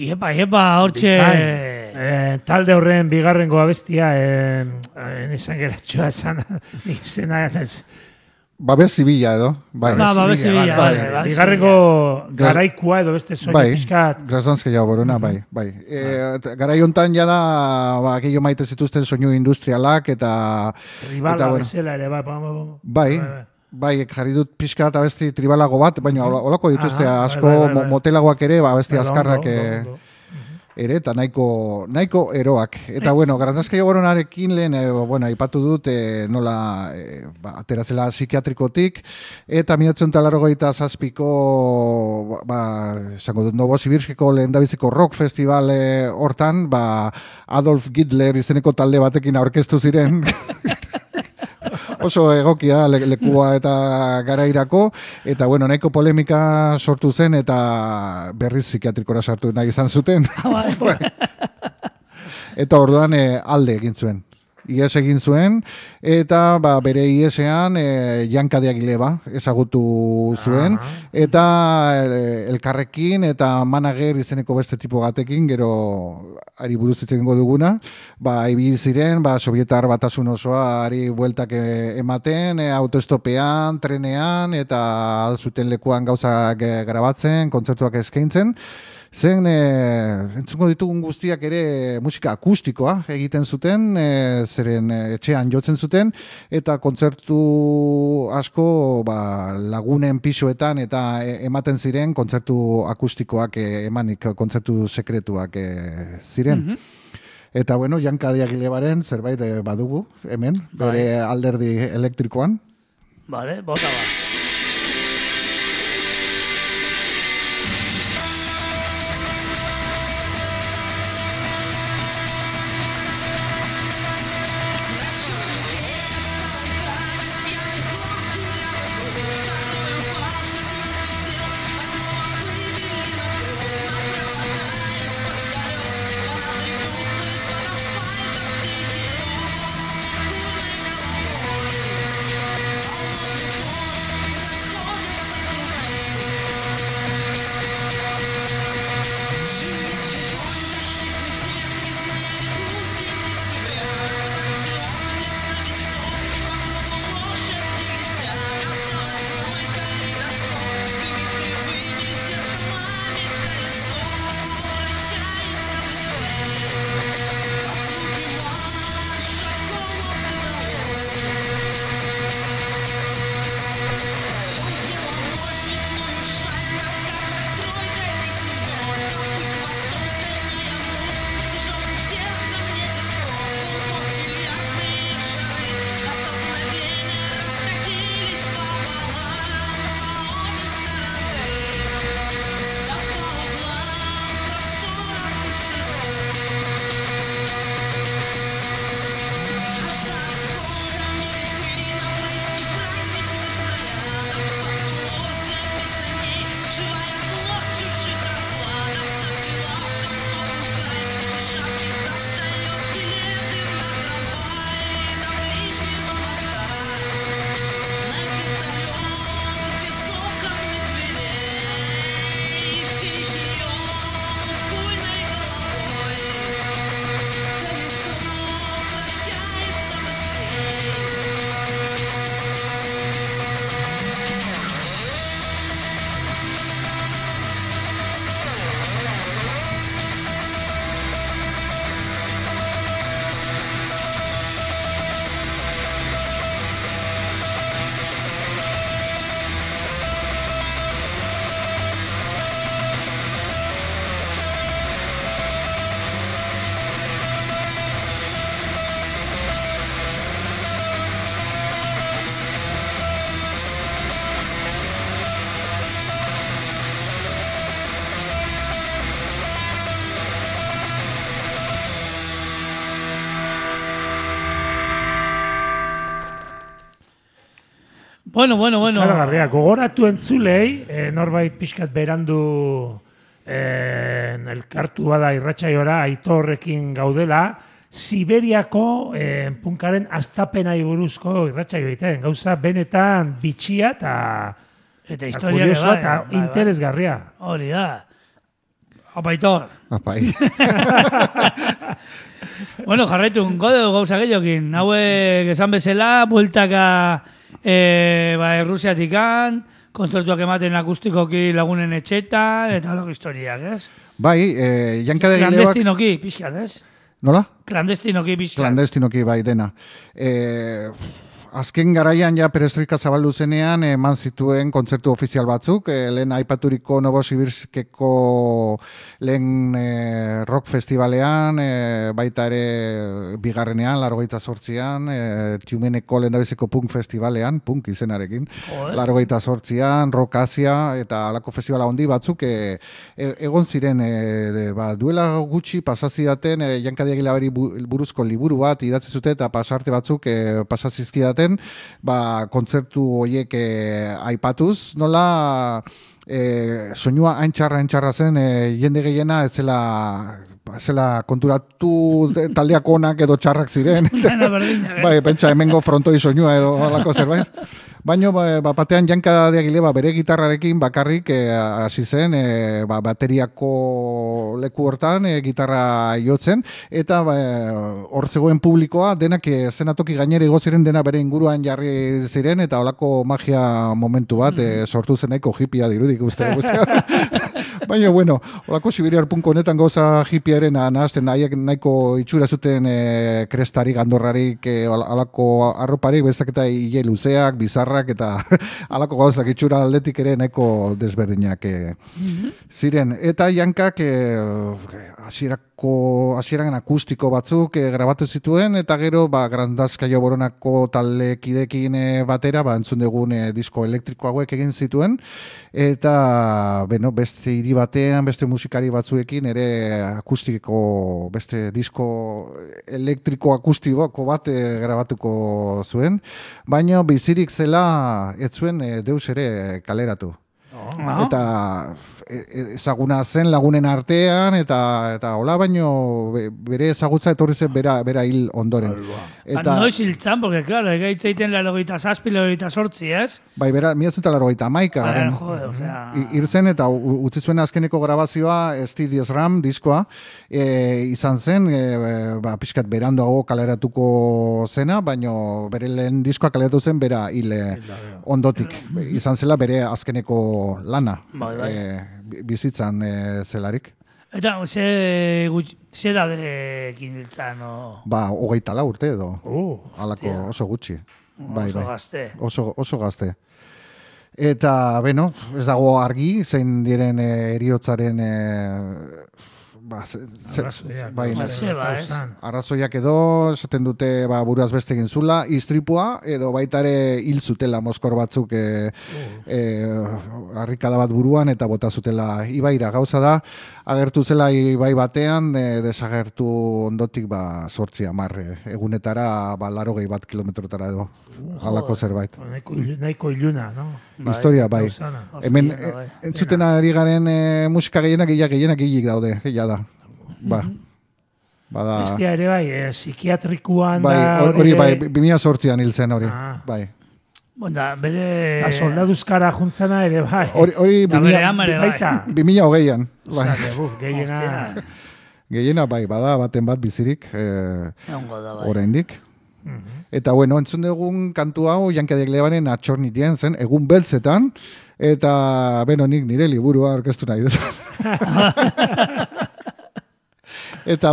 Iepa, hortxe... Talde horren bigarrengo abestia, izan geratxoa esan, izena ez. Babes zibila edo, bai. Babes zibila, bai. Bigarrengo garaikua edo beste soinu pixkat. Grazantzke jau boruna, bai. Garai hontan jada, gehiago maite zituzten soinu industrialak, eta... Tribala bezala ere, Bai, jarri dut pixka eta abesti tribalago bat, baina holako dituzte asko motelagoak ere, abesti azkarrak ere, eta nahiko eroak. Eta, Garantazka Jogonarekin lehen, aipatu dut nola aterazela psikiatrikotik, eta 1987ko, esango dut, Novosibirskeko lehendabiziko rock festival hortan, Adolf Hitler izeneko talde batekin aurkeztu ziren, oso egokia lekua eta garairako, eta nahiko polemika sortu zen, eta berriz psikiatrikora sartu nahi izan zuten. Eta orduan alde egin zuen. IES egin zuen, eta bere IESean Janka de Aguilera ezagutu zuen, eta elkarrekin eta manager izeneko beste tipo batekin, gero ari buruz hitz egingo duguna, ibili ziren, Sovietar Batasun osoa ari bueltak ematen, autoestopean, trenean, eta zuten lekuan gauzak grabatzen, kontzertuak eskaintzen. Zen, entzungo ditugun guztiak ere musika akustikoa egiten zuten, zeren etxean jotzen zuten, eta kontzertu asko lagunen pisuetan eta ematen ziren kontzertu akustikoak emanik, kontzertu sekretuak ziren. Eta Janka de Aguileraren zerbait badugu, hemen, bere alderdi elektrikoan. Bale, bota ba. Bueno. Karagarria, gogoratu entzulei, norbait pixkat berandu elkartu bada irratsaiora, Aitorrekin gaudela, Siberiako punkaren astapenai buruzko irratsaio egiten, gauza benetan bitxia eta historia eta interesgarria. Hori da. Apaitor. Apai. Bueno, jarraitu, godeu gauza gehiokin. Hauek esan bezala, bueltaka Errusiatikan, kontzertuak ematen akustikoki lagunen etxetan, eta loko historiak, ez? Bai, Jankadegilebak... Klandestinoki, pixkat, ez? Nola? Klandestinoki pixkat. Klandestinoki bai dena. Azken garaian ja perestroika zabaldu zenean eman zituen kontzertu ofizial batzuk, lehen aipaturiko Novosibirskeko lehen rock festivalean, baita ere bigarrenean, 88an, Tiumeneko lehendabiziko punk festivalean, punk izenarekin, 88an, Rock Asia eta alako festivala handi batzuk egon ziren duela gutxi pasazidaten Jankadegilebari buruzko liburu bat idatzi zute eta pasarte batzuk pasazizkidaten kontzertu horiek aipatuz, nola soinua haintxarra zen, jende gehiena ez zela konturatu taldeak onak edo txarrak ziren. Bai, pentsa hemengo frontoi soinua edo alako zerbait. Baina batean Jankadegileba bere gitarrarekin bakarrik hasi zen bateriako leku hortan gitarra jotzen eta hor zegoen publikoa denak zenatoki gainera igo ziren dena bere inguruan jarri ziren eta holako magia momentu bat sortu zen nahiko hippia dirudik uste. Baina, bueno, holako sibiriar punko honetan gauza hippiaren nahazten nahiko itxura zuten krestarik, andorrarik, alako arroparik, bezaketa hile luzeak, bizarrak, eta alako gauzak itxura aldetik ere nahiko desberdinak ziren. Eta Jankak hasieran akustiko batzuk grabatu zituen, eta gero Grandazkaio Boronako taldekidekin batera entzun dugun disko elektriko hauek egin zituen, eta beste hiri batean, beste musikari batzuekin ere akustiko, beste disko elektriko akustiko bat grabatuko zuen, baina bizirik zela ez zuen deus ere kaleratu. Eta ezaguna zen lagunen artean eta hola, baino bere ezagutza etorri zen bera hil ondoren. Eta noiz hiltzan, porque claro, egaitzeiten 87, 88, ez? Bai, bera 1991. Hil zen eta utzi zuen azkeneko grabazioa Steady Ram diskoa izan zen, pixkat beranduago kaleratuko zena, baino bere lehen diskoa kaleratu zen bera hil ondotik. Izan zela bere azkeneko lana. Bizitzan zelarik. Eta ze dadekin hiltzan? 24 urte edo. Halako oso gutxi. Oso gazte. Oso gazte. Eta, ez dago argi, zein diren eriotzaren arrazoiak edo, esaten dute buruaz beste egin zula, istripua, edo baita ere hil zutela moskor batzuk harrikada bat buruan, eta bota zutela ibaira. Gauza da, agertu zela ibai batean, desagertu ondotik 8-10 egunetara, 80 kilometrotara edo, halako zerbait. Nahiko iluna, no? Historia, bai. Hemen, entzuten ari garen musika gehienak hilik daude, da. Bestia ere bai, psikiatrikuan da hori. Bai, 2008an hil zen hori, bai. Bona, bere... Soldaduzkara juntzana ere bai. Hori 2008an. Gehiena bai, bada baten bat bizirik, oraindik. Eta entzun dugun kantu hau Jankadegilebaren Atxornitien zen, egun beltzetan, eta nik nire liburua aurkeztu nahi dut. Eta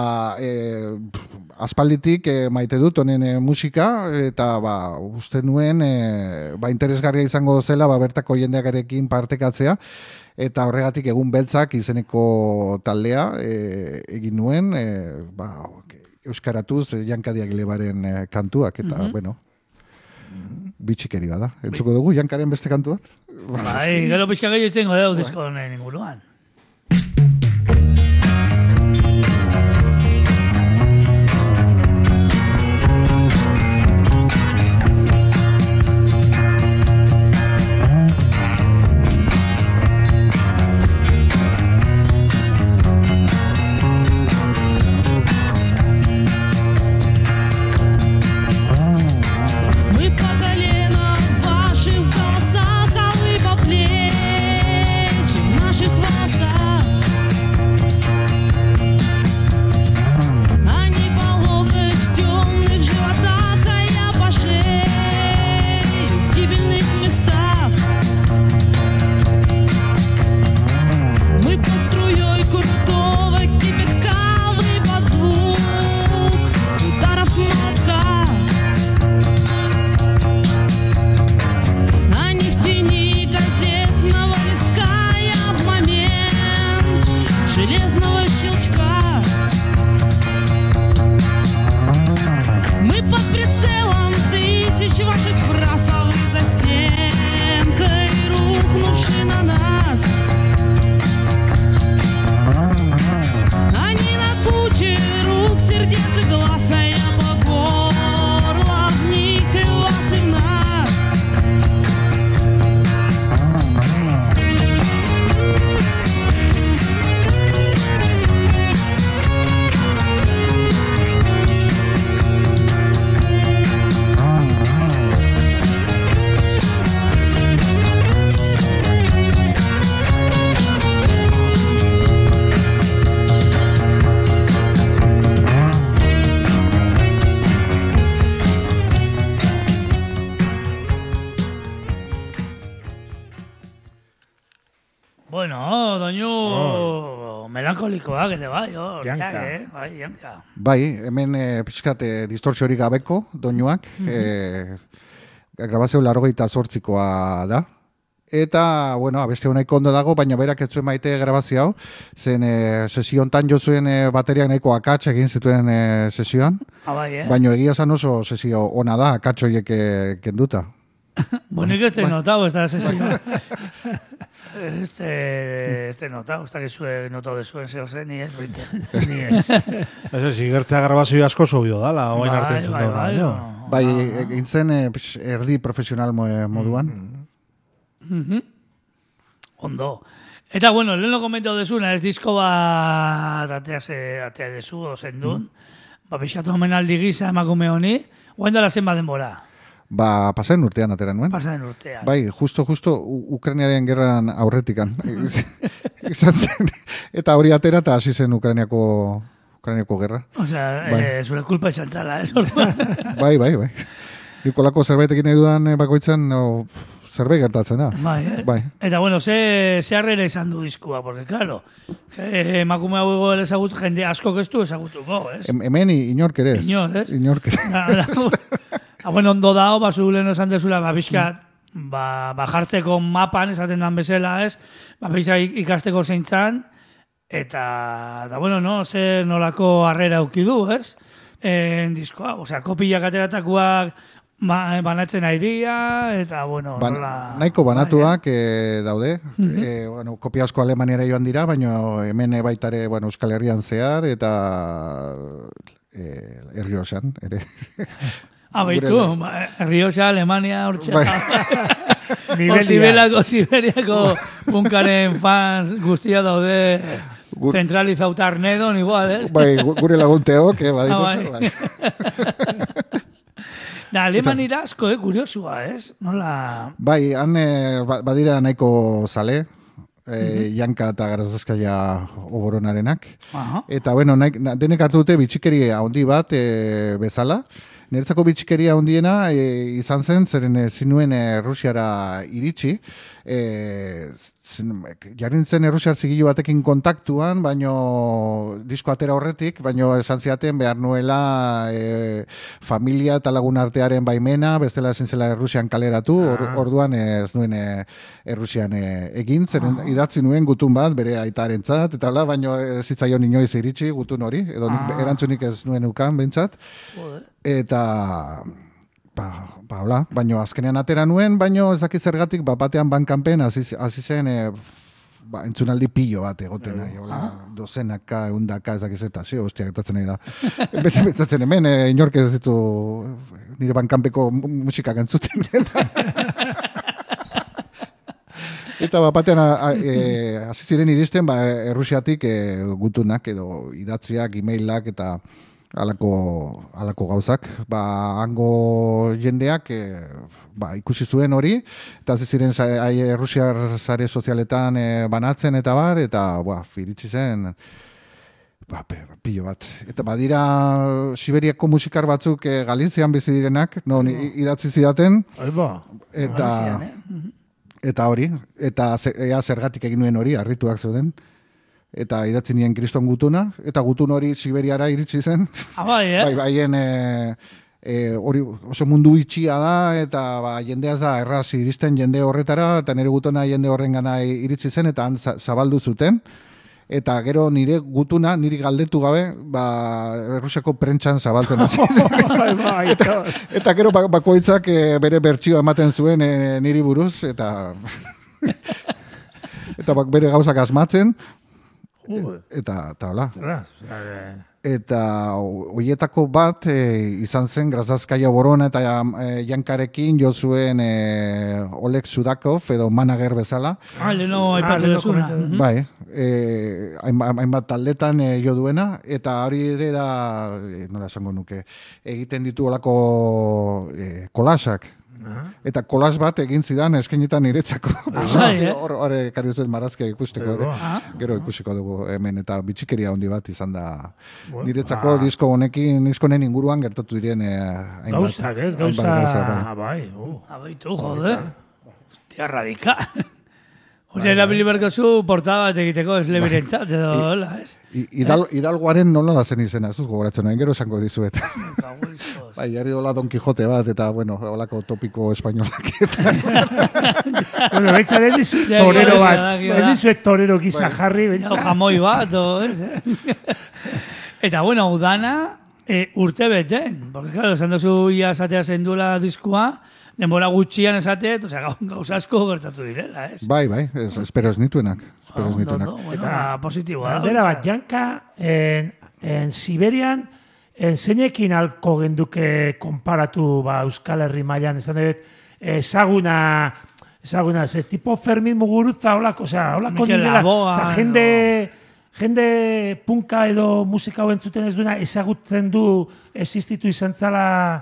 aspalditik maite dut honen musika, eta uste nuen interesgarria izango zela bertako jendeakarekin partekatzea, eta horregatik egun beltzak izeneko taldea egin nuen, euskaratuz Jankadegilebaren kantuak, eta, bitxikeri bada. Entzuko dugu Jankaren beste kantu bat? Bai, gero pixka gehiago itzengo dugu disko honen inguruan. Наших melancholikoak ere bai, hortxak, Janka. bai, janka. Bai, hemen pixkat distortsiorik gabeko doinuak, grabazio 88koa da. Eta, bueno, abeste nahiko ondo dago, baina berak ez zuen maite grabazio hau, zen sesio hontan jo zuen bateriak nahiko akats egin zituen sesioan, Bai, baina egia esan oso sesio ona da, akats horiek kenduta. Bonik ez te notau, ez da sesio. Este notau, ez da que zue notau de zuen zeo zen, ni ez, binte. Ni ez. Ez, igertzea grabazio asko zobio dala, oain arte entzun dauna. Bai, egin zen erdi profesional moduan. Ondo. Eta, bueno, lehen lo komentau desuna, ez disko bat atea dezu, ozen duen. Pixatu omenaldi gisa emakume honi, oain dala zenba denbora. Pasen urtean atera nuen. Pasaden urtean. Bai, justo Ukrainiaren gerran aurretikan. Izan zen. Eta hori atera eta hasi zen Ukrainiako gerra. Osea, zure kulpa izan zala, ez? Bai. Nikolako zerbaitekin nahi dudan bakoitzan zerbait gertatzen da. Bai. Eta, bueno, ze harrera izan du diskua, porque, claro, emakume hau ego ezagutu, jende asko gestu ezagutuko, ez? Hemen inork ere ez. Inork, ez? Bueno, ondo dao, basu lehen esan dezula, bizkat, jartzeko mapan, esaten dan bezala, ez? Bizkat ikasteko zeintzan, eta, bueno, no, ze nolako harrera aukidu, ez? Diskoa, osea, kopilak ateratakoak banatzen nahi dira, eta, bueno, nahiko banatuak daude. Bueno, kopia asko Alemaniara joan dira, baina hemen baitare, bueno, Euskal Herrian zehar, eta Errioxan, ere. Baitu, Errioxa, Alemania, hortxe. Siberiako punkaren fans guztia daude zentralizauta Arnedon, igual, ez? Bai, gure lagunteok, baditu. Da, Alemanira asko, kuriosua, ez? Nola... Bai, han badira nahiko zale, Janka eta Garazazkaia oboronarenak. Eta, bueno, denek hartu dute bitxikeria handi bat bezala. Niretzako bitxikeria handiena izan zen, zeren zinuen Rusiara iritsi. Jarrintzen Errusiar zigilu batekin kontaktuan, baino disko atera horretik, baino esan ziaten behar nuela familia eta lagun artearen baimena, bestela ezin zela Errusian kaleratu, orduan ez nuen Errusian egin, zeren idatzi nuen gutun bat, bere aitarentzat, eta baino ez zitzaion inoiz iritsi gutun hori, edo erantzunik ez nuen ukan, behintzat. Eta... hola, baino azkenean atera nuen, baino ez dakit zergatik batean bankanpen hasi zen entzunaldi pilo bat egoten nahi, dozenaka, eundaka, ez dakit zeta, hostia, gertatzen nahi da. Betzatzen hemen, inork ez ditu nire bankanpeko musikak entzuten. Eta batean hasi ziren iristen Errusiatik gutunak edo idatziak, e-mailak eta alako gauzak, hango jendeak ikusi zuen hori, eta ziren Errusiar sare sozialetan banatzen eta bar, eta iritsi zen pilo bat. Eta badira Siberiako musikar batzuk Galizian bizi direnak, non idatzi zidaten, eta hori, eta zergatik egin duen hori, harrituak zeuden. Eta idatzi nien kriston gutuna, eta gutun hori Siberiara iritsi zen. Haien hori oso mundu itxia da, eta jendea da erraz iristen jende horretara, eta nire gutuna jende horren gana iritsi zen, eta han zabaldu zuten. Eta gero nire gutuna, niri galdetu gabe, Errusiako prentxan zabaltzen hasi zen. Eta gero bakoitzak bere bertsioa ematen zuen niri buruz, eta bere gauzak asmatzen. Eta hola. Eta hoietako bat izan zen Grazazkaia Borona eta Jankarekin jo zuen Oleg Sudakov edo manager bezala. Leno aipatu dezuna. Bai, hainbat taldetan jo duena, eta hori ere da, nola esango nuke, egiten ditu olako kolasak. Eta kolas bat egin zidan eskenetan niretzako. Hor ekarri zuen marrazkia ikusteko ere. Gero ikusiko dugu hemen, eta bitxikeria handi bat izan da niretzako disko honekin, disko honen inguruan gertatu diren gauzak, ez? Gauza, bai. Abaitu, jode. Hostia, radikal. Hori erabili berko zu portada bat egiteko eslebirentzat edo, hola, ez? Hidalgoaren nola da zen izena, ez dut gogoratzen nahi, gero esango dizuet. Bai, jarri dola Don Quijote bat, eta, bueno, holako topiko espainolak. Bueno, baita, ez dizuet torero bat, ez dizuet torero giza jarri. O jamoi bat, o, ez? Eta, bueno, udana urte beten, porque, claro, esan duzu ia esatea zenduela diskua, denbora gutxian esatet, osea, gauza asko gertatu direla, ez? Bai, espero ez nituenak. Eta positiboa da. Galdera bat, Janka, en Siberian, zeinekin alko genduke konparatu Euskal Herri mailan, esan dut, ezaguna, ze tipo Fermin Muguruza, holako, holako nivela, jende punka edo musika hau entzuten ez duena, ezagutzen du existitu izan zala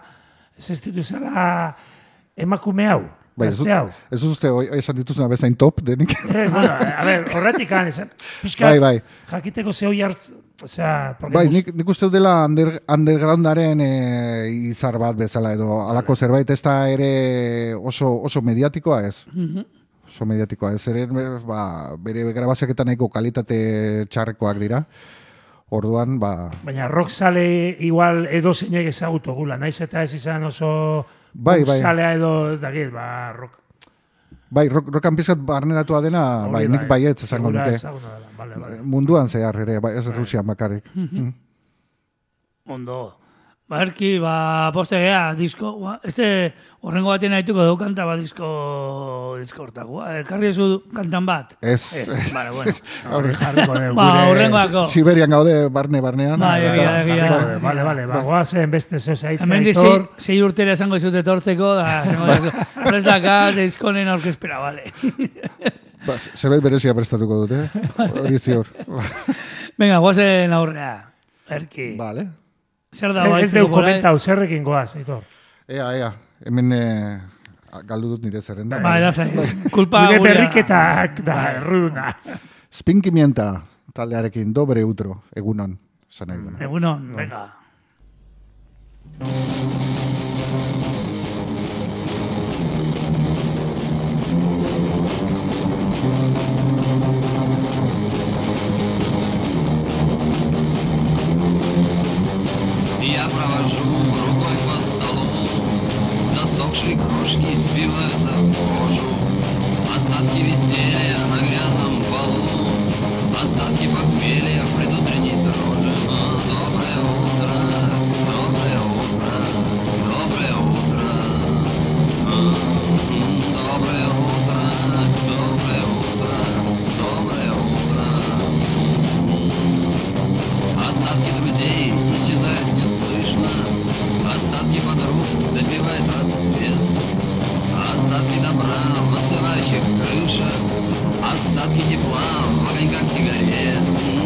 emakume hau. Bai, ez uste esan dituzuna bezain top denik. Bueno, a ver, horretik han, pixka, jakiteko zeo jartzen, bai, nik uste dela undergroundaren izar bat bezala edo alako zerbait, ez da ere oso mediatikoa ez. Oso mediatikoa ez, ere bere grabazioetan nahiko kalitate txarrekoak dira. Orduan, baina rock sale igual edo zeinek ezagutu gula, naiz eta ez izan oso rock salea edo ez dakit, rock. Bai, rokan pizkat barneratua dena, nik baietz esango nuke. Munduan zehar ere, ez Rusian bakarrik. Ondo. Erki, postegea, disko, horrengo batean haituko dugu kanta disko hortakoa. Karri ezu kantan bat? Ez. Vale, bueno. Horrengoako. Siberian gaude barnean. Egia. Vale. Goazen beste zehaitzen. Hemen sei urtera esango izut etortzeko, da, prestaka, diskonen aurkezpera, vale. Zerbait berezia prestatuko dute, hori zior. Venga, goazen aurrea. Erki. Vale. Zer da, ez deu komentau, zerrekin goaz, Aitor. Ea, hemen galdu dut nire zerrenda. Kulpa gure berriketak da, erruduna. Spinkimienta taldearekin, dobre utro, egunon. Egunon, venga. Я провожу рукой по столу, засохшие крошки впиваются в кожу, остатки веселья на грязном полу, остатки похмелья в предутренней дрожи. Доброе утро, доброе утро, доброе утро, доброе утро, доброе утро, доброе утро. Остатки друзей исчезают неслышно, остатки подруг допивает рассвет, остатки добра в остывающих крышах, остатки тепла в огоньках сигарет.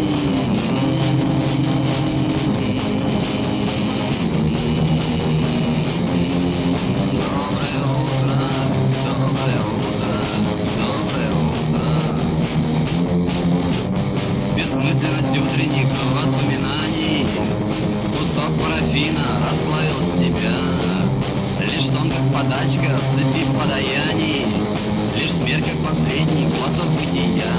Доброе утро, доброе утро, доброе утро. Бессмысленность утренних воспоминаний, кусок парафина расплавил себя. Лишь сон, как подачка, вцепив подаяний, лишь смерть, как последний глоток бытия.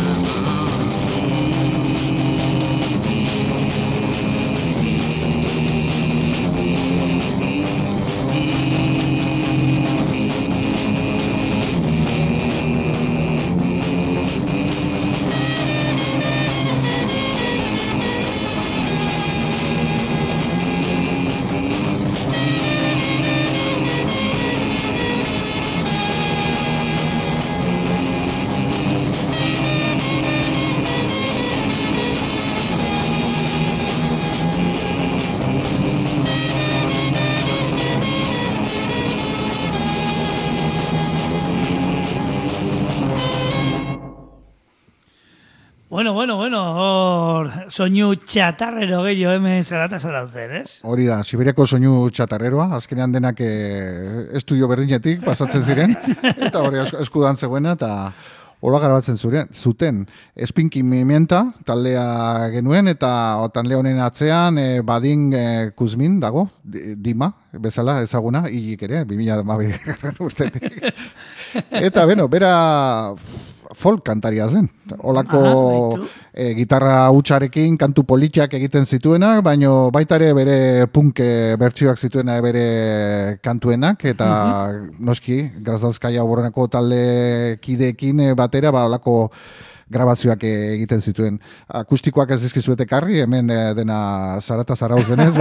Bueno, soinu txatarrero gehiago hemen zarata zarautzen, ez? Hori da, Siberiako soinu txatarreroa, azkenean denak estudio berdinetik pasatzen ziren, eta hori eskudan zegoena, eta hola garabatzen zuten. Spinkimienta taldea genuen, eta talde honen atzean Badin Kuzmin dago, Dima, bezala ezaguna, hilik ere, 2012 urtetik. Eta, bera folk kantaria zen. Olako Aha, gitarra hutsarekin kantu politiak egiten zituenak, baino baita ere bere punk bertsioak zituena bere kantuenak, eta noski, Grazdazkaia Oborreneko talde kideekin batera, olako grabazioak egiten zituen. Akustikoak ez dizkizuete karri, hemen dena zarata zarauz denez,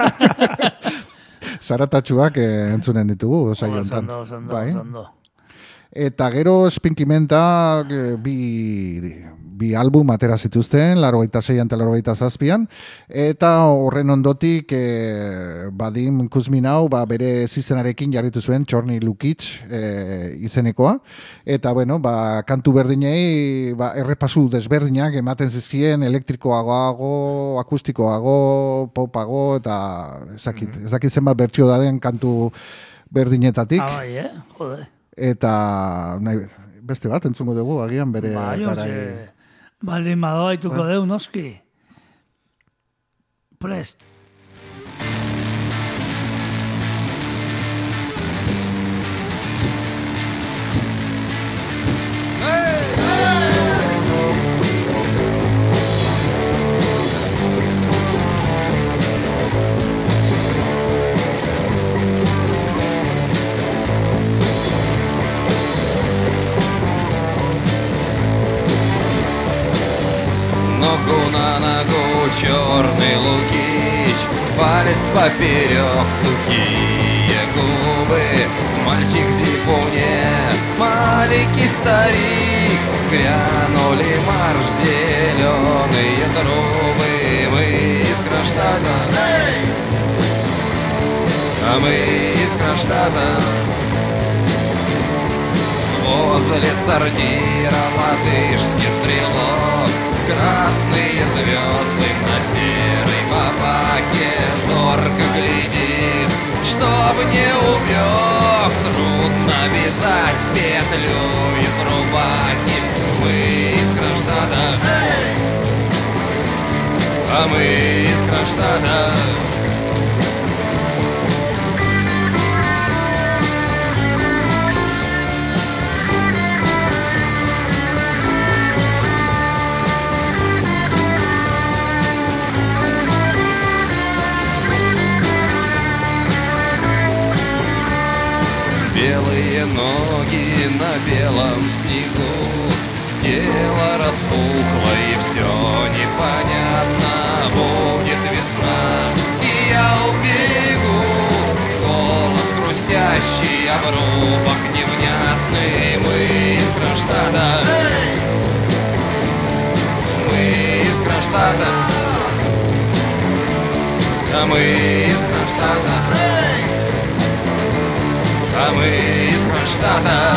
zaratatxuak entzunen ditugu, saio hontan. Ondo. Eta gero Spinkimenta bi album atera zituzten, 86an eta 87an, eta horren ondotik Vadim Kuzminau bere zizenarekin jarritu zuen Txorni Lukic izenekoa, eta kantu berdinei errepasu desberdinak ematen zizkien elektrikoago, akustikoago, popago, eta ez dakit zenbat bertsio daden kantu berdinetatik. Jode. Eta beste bat entzungo dugu agian bere garai. Baldin badoa ituko deu, noski. Prest. Ногу на ногу черный лукич, палец поперек, сухие губы. Мальчик в зипуне, маленький старик, грянули марш зеленые трубы. Мы из Кронштадта, а мы из Кронштадта. Возле сортира латышский стрелок, красные звезды на серой бабаке зорко глядит, чтоб не убег. Трудно вязать петлю из рубахи. Мы из Кронштадта, а мы из Кронштадта. Белые ноги на белом снегу, тело распухло и все непонятно. Будет весна, и я убегу. Голос хрустящий, обрубок невнятный. Мы из Кронштадта, мы из Кронштадта, а мы из Кронштадта. А мы из Кронштадта.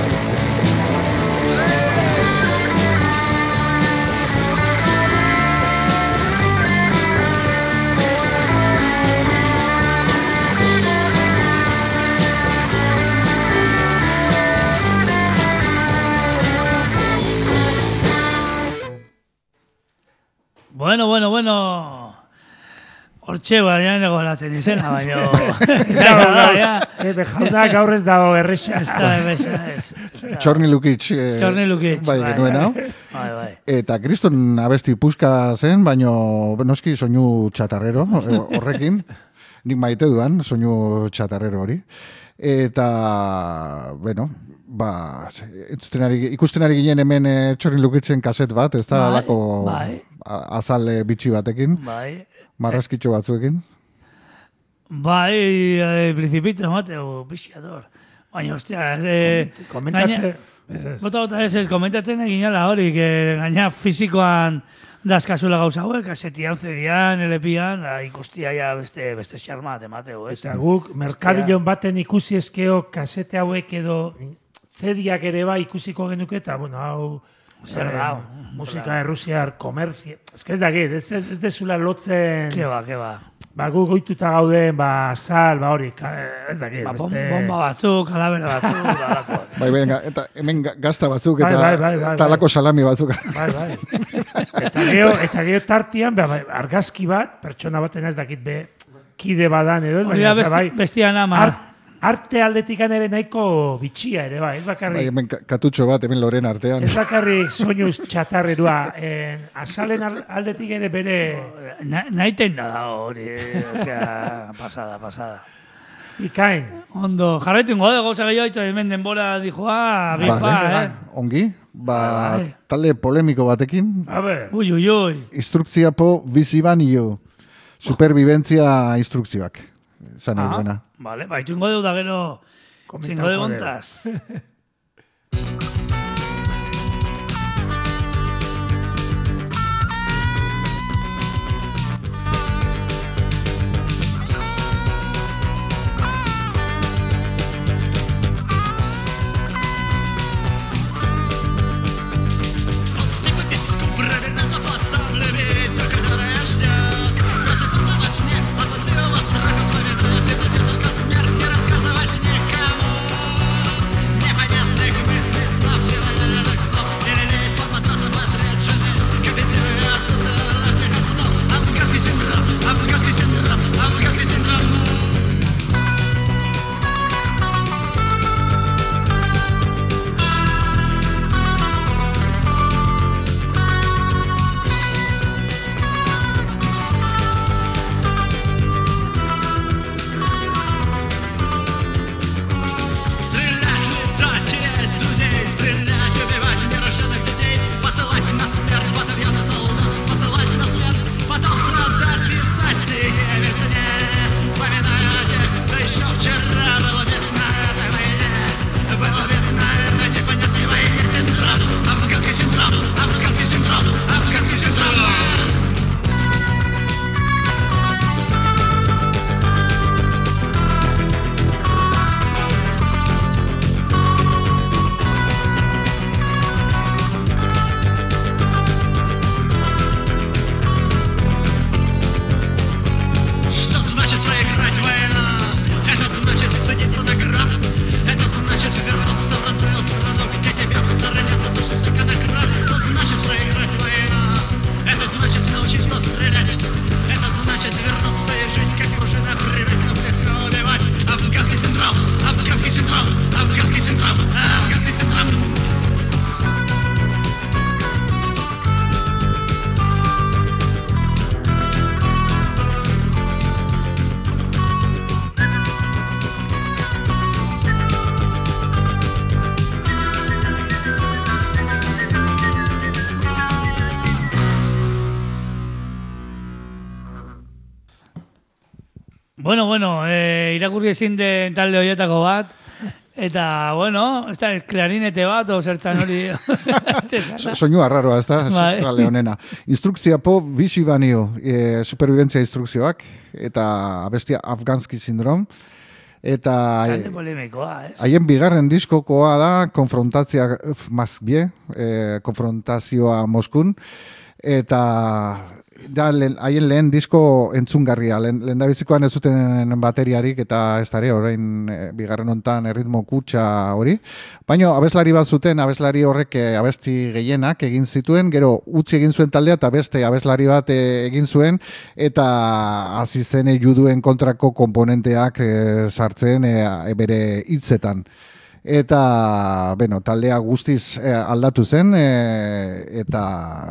Bueno. Hortxe baina goratzen izena, baina... Bejalda gaur ez dago erresa. Txorni Lukic. Bai, genuen hau. Bai. Eta kriston abesti puska zen, baina noski soinu txatarrero horrekin. Nik maite dudan soinu txatarrero hori. Eta, ikusten ari ginen hemen Txorni Lukicen kaset bat, ez da alako azal bitxi batekin. Bai. Marraskitxo batzuekin? Bai, principito emateu, pixiador. Baina, ostia, komentatzen egin ala hori, gaina fizikoan dazkazula gauza hauek, kasetian, CD-an, LP-an, ikustia ja beste xarmat emateu, ez? Eta guk, merkadillon baten ikusi eskeo kasete hauek edo CD-ak ere bai ikusiko genuke, eta, hau... Zer da, musika errusiar komerzia. Ez que ez dakit, ez dezula lotzen... Keba. Gu goituta gauden, sal, hori, ez dakit. Bomba batzuk, kalabera batzuk, Bai, eta hemen gazta batzuk, eta alako salami batzuk. Bai. Eta gero tartian, argazki bat, pertsona baten ez dakit kide badan edo. Hori da bestian ama. arte aldetikan ere nahiko bitxia ere, bai, ez Bai, bakarrik. hemen katutxo bat, hemen loren artean. Ez bakarrik soinuz txatarrerua, azalen aldetik ere bere... Nahiten da hori, osea, pasada. Ikain. Ondo, jarraitu ingo dugu, gauza gehiago, eta hemen denbora dijoa, bifa, Ongi, talde polemiko batekin, A ber, Ui. instrukziapo bizibanio, superviventzia instrukzioak. Zan nahi duena. Vale, baitu ingo dugu da gero, zingo dugu ontaz. Bueno, irakurri ezin den talde horietako bat, eta, bueno, ez da, klarinete bat, o zertzan hori... Soinu arraroa, ez da, Bai. honena. Instrukziapo bizi banio, superviventzia instrukzioak, eta abestia Afganski sindrom, eta Talde polemikoa, ez? haien bigarren diskokoa da, konfrontatzia, konfrontazioa Moskun, eta da haien lehen disko entzungarria, lehen da bizikoan ez zuten bateriarik eta ez dara, orain bigarren hontan erritmo kutsa hori. Baina abeslari bat zuten, abeslari horrek abesti gehienak egin zituen, gero utzi egin zuen taldea eta beste abeslari bat egin zuen, eta hasi zen juduen kontrako komponenteak sartzen bere hitzetan. Eta, taldea guztiz aldatu zen, eta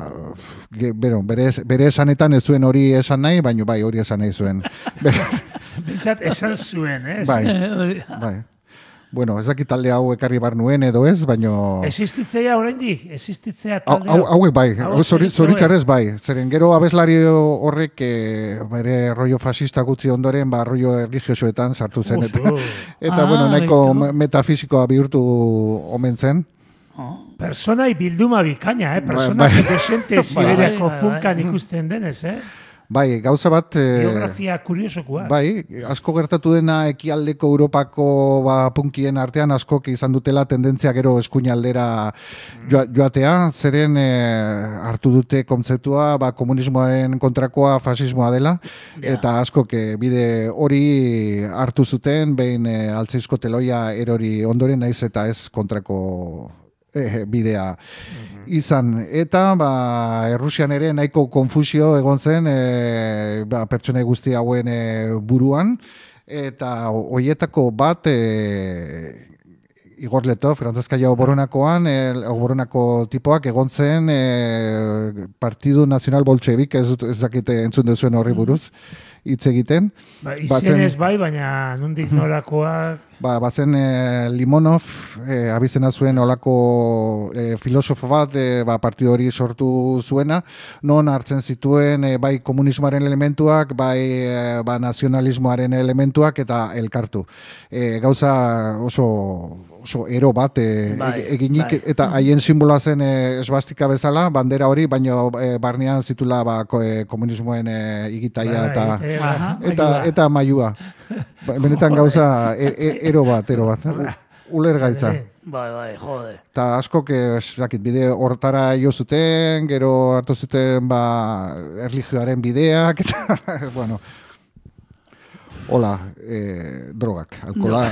bere esanetan ez zuen hori esan nahi, baina bai hori esan nahi zuen. Bintzat esan zuen, ez? Bai. Bueno, ez dakit talde hau ekarri bar nuen edo ez, baina... Existitzea oraindik, existitzea talde hau. Hauek bai, zoritxarrez bai. Zeren gero abeslari horrek bere rollo fascista gutxi ondoren, rollo religiosoetan sartu zen. Eta nahiko metafisikoa bihurtu omen zen. Personai bilduma bikaina, personai desente Siberiako punkan ikusten denez, Bai, gauza bat... Biografia kuriosokoa. Bai, asko gertatu dena ekialdeko Europako punkien artean askok izan dutela tendentzia gero eskuinaldera joatea, zeren hartu dute kontzeptua komunismoaren kontrakoa fasismoa dela, eta askok bide hori hartu zuten, behin altzeizko teloia erori ondoren naiz eta ez kontrako bidea izan. Eta Errusian ere nahiko konfusio egon zen pertsonai guzti hauen buruan, eta hoietako bat Igor Letov, Frantzaskaia Oborunakoan, Oborunako tipoak egon zen Partidu Nazional Bolchevik, ez dakite entzun duzuen horri buruz, hitz egiten. Izenez bai, baina nondik norakoak... Bazen Limonov, abizena zuen olako filosofo bat, partidu hori sortu zuena, non hartzen zituen bai komunismoaren elementuak, bai nazionalismoaren elementuak eta elkartu. Gauza oso ero bat eginik, eta haien simboloa zen esbastika bezala, bandera hori, baina barnean zitula komunismoen igitaia eta maiua. Benetan gauza ero bat. Ulergaitza. Bai, jode. Eta askok, bide hortara jo zuten, gero hartu zuten erlijioaren bideak, eta, bueno, hola, drogak, alkohola.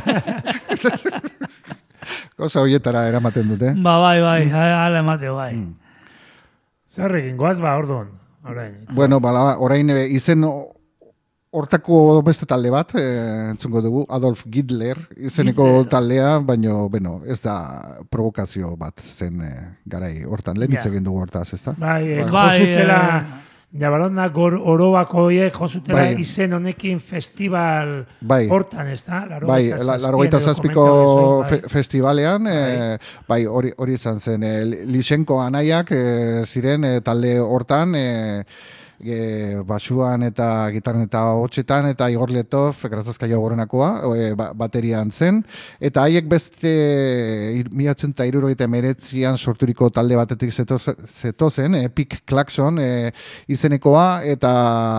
Gauza horietara eramaten dute. Bai, ala emateo, bai. Zer egin, goaz orduan, orain. Bueno, orain izen hortako beste talde bat, entzungo dugu, Adolf Hitler izeneko taldea, baina, ez da provokazio bat zen garai hortan, lehen hitz egin dugu hortaz, ez da? Bai, josutela, jabaronak orobako horiek, josutela izen honekin festival hortan, ez da? Bai, 87ko festivalean, hori izan zen, Lysenko anaiak ziren talde hortan, basuan eta gitarren eta hotxetan eta Igor Letov, Frantzaskaia Oborunakoa, baterian zen, eta haiek beste 1979an sorturiko talde batetik zetozen, Epic Klaxon izenekoa, eta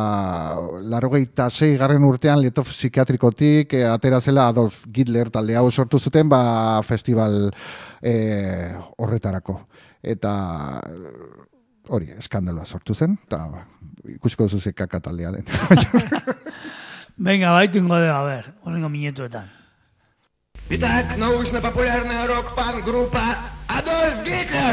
86. urtean Letov psikiatrikotik atera zela Adolf Hitler talde hau sortu zuten festival horretarako. Eta hori, eskandaloa sortu zen, eta ikusiko duzu kaka taldea den. Venga, baitu ingo de, horrengo minutuetan. Итак, научно-популярная рок-панк-группа Адольф Гитлер!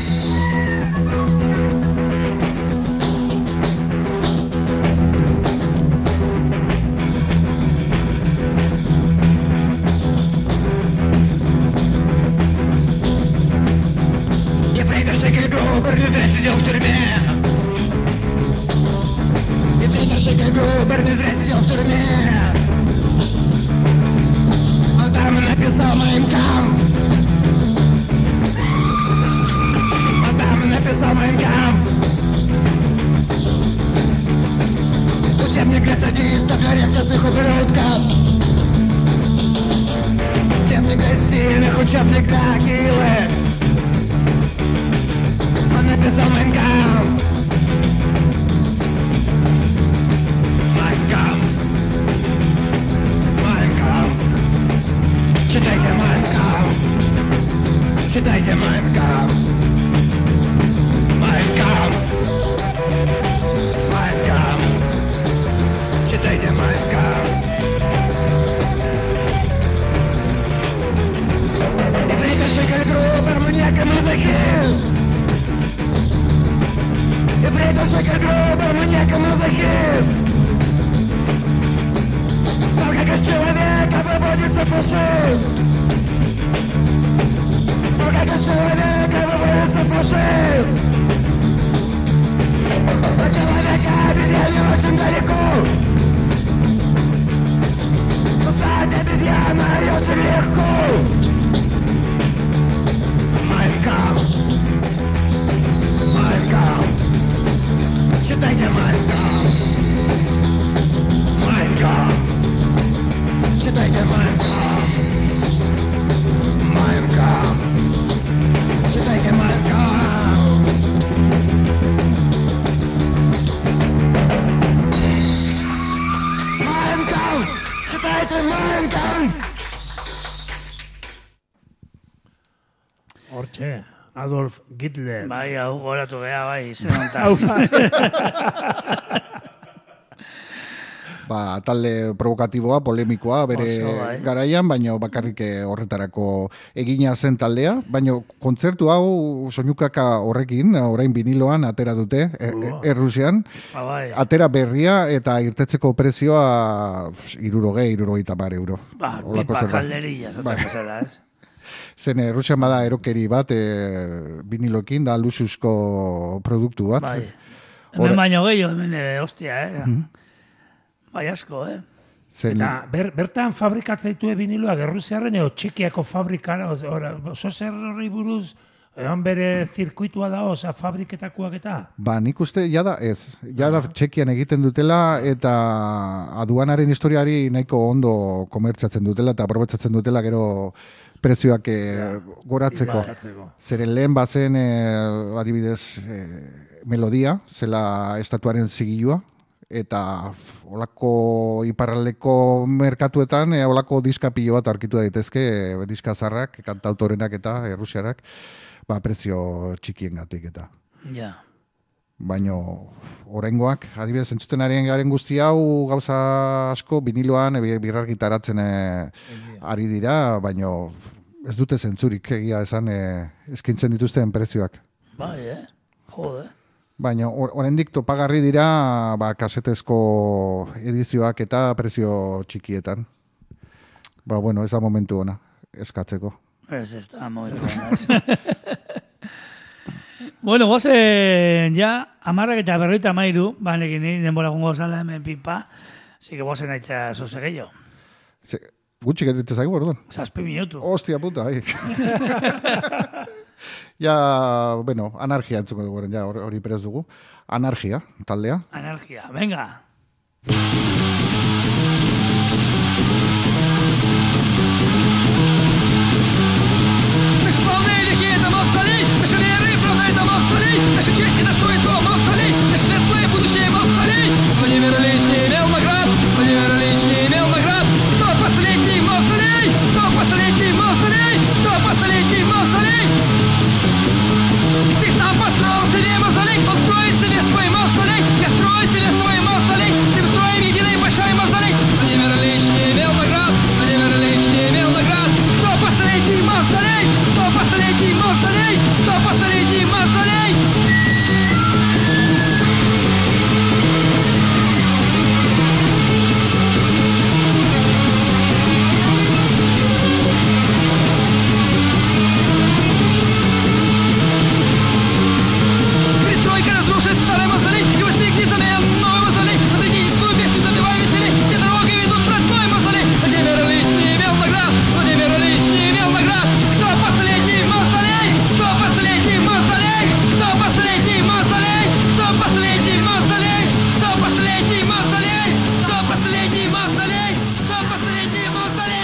Ефрейтор Грубер не зря сидел в тюрьме. Ефрейтор Грубер не зря сидел в тюрьме. Он там написал Mein Kampf. Он там написал Mein Kampf. Учебник для садистов, для ревностных ублюдков. Учебник для сильных, учебник для хилых. Он написал Mein Kampf. Mein Kampf. Mein Kampf. Читайте Mein Kampf. Читайте Mein Kampf. Mein Kampf. Mein Kampf. Читайте Mein Kampf. И прикажи Грубер мне камазахист. И прикажи Грубер мне камазахист. Только как человека выводится фашист. Только как человека выводится фашист. От человека обезьяне очень далеко. Но стать обезьяной очень легко. Mein Kampf. Mein Kampf. Читайте Mein Kampf. Mein Kampf. Читайте Mein Kampf. Mein Kampf. Читайте Mein Kampf. Mein Kampf. Читайте Mein Kampf. Hortxe, Adolf Hitler. Bai, hau goratu beha, bai, izen ontan. talde provokatiboa, polemikoa, bere Oso, bai. garaian, baina bakarrik horretarako egina zen taldea, baina kontzertu hau soinukaka horrekin, orain viniloan atera dute, Errusian, Bai. atera berria eta irtetzeko prezioa 60-70 euro. Holako Pipa zerbait. kalderilla, Bai. zateko zela, ez? Zen Errusian bada erokeri bat viniloekin, da luxuzko produktu bat. Bai. Hemen baino gehiago, hemen, hostia, Bai asko, Zen, Eta bertan fabrikatzeitu viniloak Errusiarren edo Txekiako fabrikara, oso zer horri buruz, egon bere zirkuitua da, oza, fabriketakoak eta? Ba, nik uste, jada ez. Jada Txekian egiten dutela eta aduanaren historiari nahiko ondo komertzatzen dutela eta aprobetzatzen dutela gero prezioak goratzeko. Zeren lehen bazen, adibidez, melodia, zela estatuaren zigilua, eta olako iparraldeko merkatuetan olako diska pilo bat aurkitu daitezke, diska zarrak, kantautorenak eta errusiarak, prezio txikiengatik eta. Ja. Baino oraingoak, adibidez, entzuten arien garen guzti hau gauza asko viniloan birrar gitaratzen ari dira, baino ez dute zentzurik egia esan eskintzen dituzten prezioak. Bai, jode. Baina oraindik topagarri dira kasetezko edizioak eta prezio txikietan. Bueno, ez da momentu ona eskatzeko. Ez da momentu ona. Bueno, gozen ja, 10:53, banekin denbora gongo zala hemen pipa, así que gozen aitza zoze gehiago. Gutxi getitzen zaigu, orduan. 7 minutu. Hostia puta, Ja, bueno, anargia entzuko dugu, ja, hori perez dugu. Anargia, taldea. Anargia, venga. Славные веки это мавзолей, наши веры и правда это мавзолей, наша честь и достоинство мавзолей, наше светлое будущее мавзолей. Владимир Ильич не имел наград, Владимир Ильич не имел наград. Кто последний мавзолей? Кто последний мавзолей? Кто последний мавзолей? Ты сам построил себе мавзолей, он строит себе свой мавзолей, я строю себе свой мавзолей, всем строим единый большой мавзолей. Владимир Ильич не имел наград, Владимир Ильич не имел наград. Кто последний мавзолей? Кто последний мавзолей? Кто последний мавзолей? Пристройка разрушит старый мавзолей и возникнет замен новый мавзолей. Патриотическую песню забивай веселей, все дороги ведут в родной мавзолей. Владимир Ильич не имел наград, Владимир Ильич не имел наград. Кто последний мавзолей? Кто последний мавзолей? Кто последний мавзолей? Кто последний мавзолей? Кто последний мавзолей? Кто последний мавзолей? Кто последний мавзолей?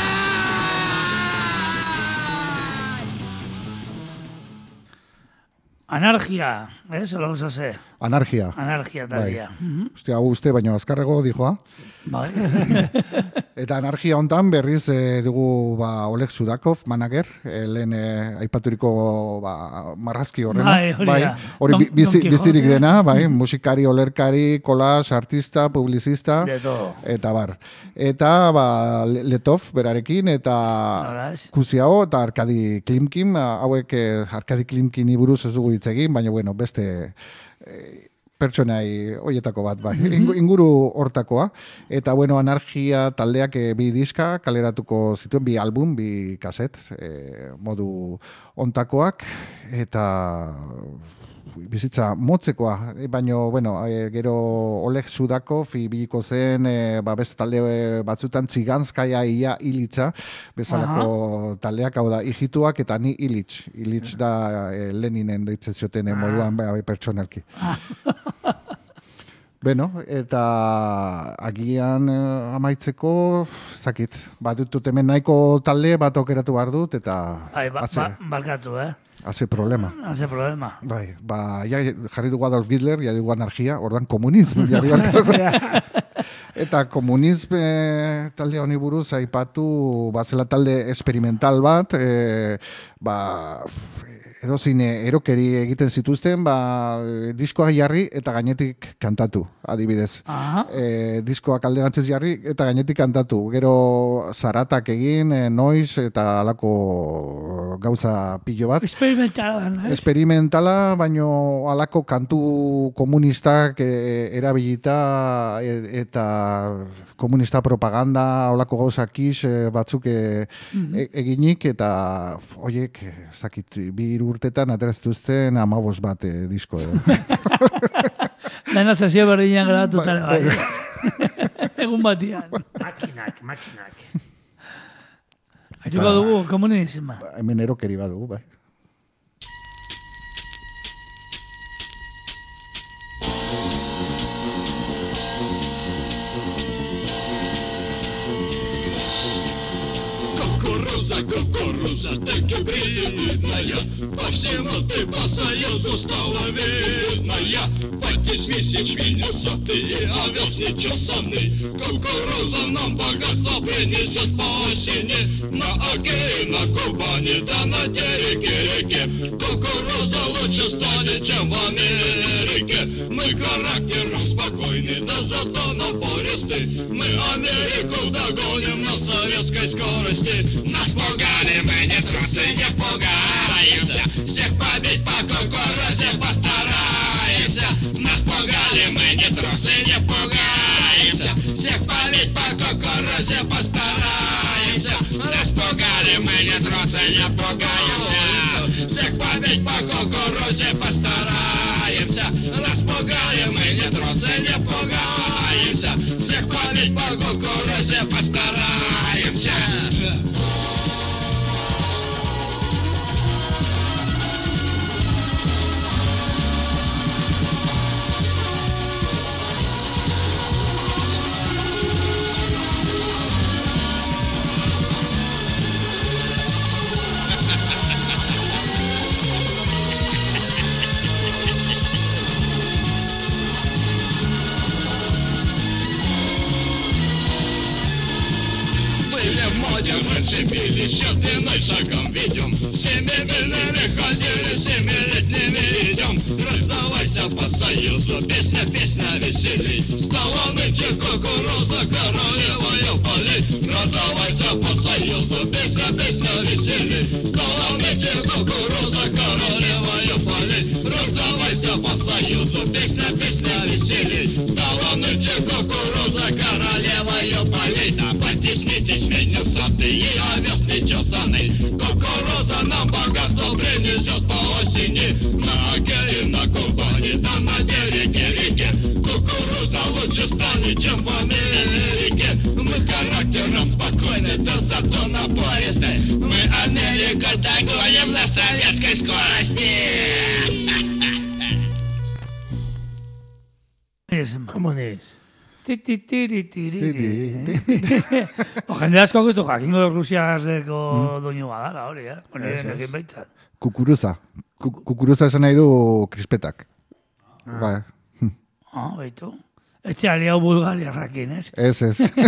Anargia, solo uso ze. Anargia. Anargia taldea. Hostia, hau uste, baino azkarrego dijoa. Bai. Eta anargia hontan berriz dugu Oleg Sudakov, manager, lehen aipaturiko marrazki horrena. Bai, hori bizirik dena, musikari, olerkari, kolas, artista, publizista, De todo. eta bar. Eta Letov berarekin, eta Kusiao, eta Arkadi Klimkin, hauek Arkadi Klimkini buruz ez dugu hitz egin, baina bueno, beste pertsonai hoietako bat, inguru hortakoa. Eta, bueno, Anargia taldeak bi diska kaleratuko zituen, bi album, bi kaset, modu ontakoak, eta bizitza motzekoa, baina, bueno, gero Oleg Sudakov ibiliko zen, beste talde batzutan Tziganskaya ia Ilitza, bezalako taldeak, hau da, hijituak eta ni Ilitz. Ilitz da Leninen deitzen zioten moduan pertsonalki. Bueno, eta agian amaitzeko, zakit, badutut hemen nahiko talde bat okeratu behar dut, eta Barkatu, haze problema. Haze problema. Bai, ja jarri dugu Adolf Hitler, ja dugu anargia, ordan komunismo jarri behar. Eta komunismo talde honi buruz aipatu, zela talde experimental bat, edozin erokeri egiten zituzten, diskoa jarri eta gainetik kantatu, adibidez. Diskoak alderantziz jarri eta gainetik kantatu. Gero zaratak egin, noiz eta alako gauza pilo bat. Experimentala, baino alako kantu komunistak erabilita eta komunista propaganda, alako gauza kis batzuk eginik eta horiek, ez dakit, 2 urtetan ateraztuzten 15 bat disko edo. Dena sesio berdinean grabatuta bai. Egun batian. Makinak. Aituko dugu komunisma. Hemen erokeri badugu, bai. Кукуруза так гибридная, по всему ты по союзу стала видная. Потесмись ячменю сотый и овес нечесанный. Кукуруза нам богатство принесет по осени. На Оке и на Кубани, да на Тереке реке. Кукуруза лучше станет, чем в Америке. Мы характером спокойны, да зато нам пористы. Мы Америку догоним на советской скорости. Нас пугали, мы не трусы, не пугаемся. Всех побить по кукурузе постараемся. Нас пугали, мы не трусы, не пугаемся. Всех побить по кукурузе постараемся. Нас пугали, мы не трусы, не пугаемся. Всех побить по кукурузе постараемся. Нас пугали, мы не трусы, не пугаемся. Всех побить по кукурузе постараемся. Раньше били счетной шагом ведем. 7-мильными ходили, 7-летними идем. Раздавайся по союзу, песня веселей. Стала нынче кукуруза королевою полей. Раздавайся по союзу, песня веселей. Стала нынче кукуруза королевою полей. Раздавайся по союзу, песня веселей. Стала нынче кукуруза королевою полей. Да потеснись ячменю сотый и овес нечесанный. Кукуруза нам богатство принесет по осени. На Оке и на Кубани, да на Тереке реке. Кукуруза лучше станет, чем в Америке. Мы характером спокойны, да зато напористы. Мы Америку догоним на советской скорости. Komuniz. Jende asko guztu jakingo Rusiarreko doinu badala hori, nekin baitzat. Kukuruza. Kukuruza esan nahi du krispetak. Bai. Baitu. Etxe aliau bulgariarrakin, ez? Ez.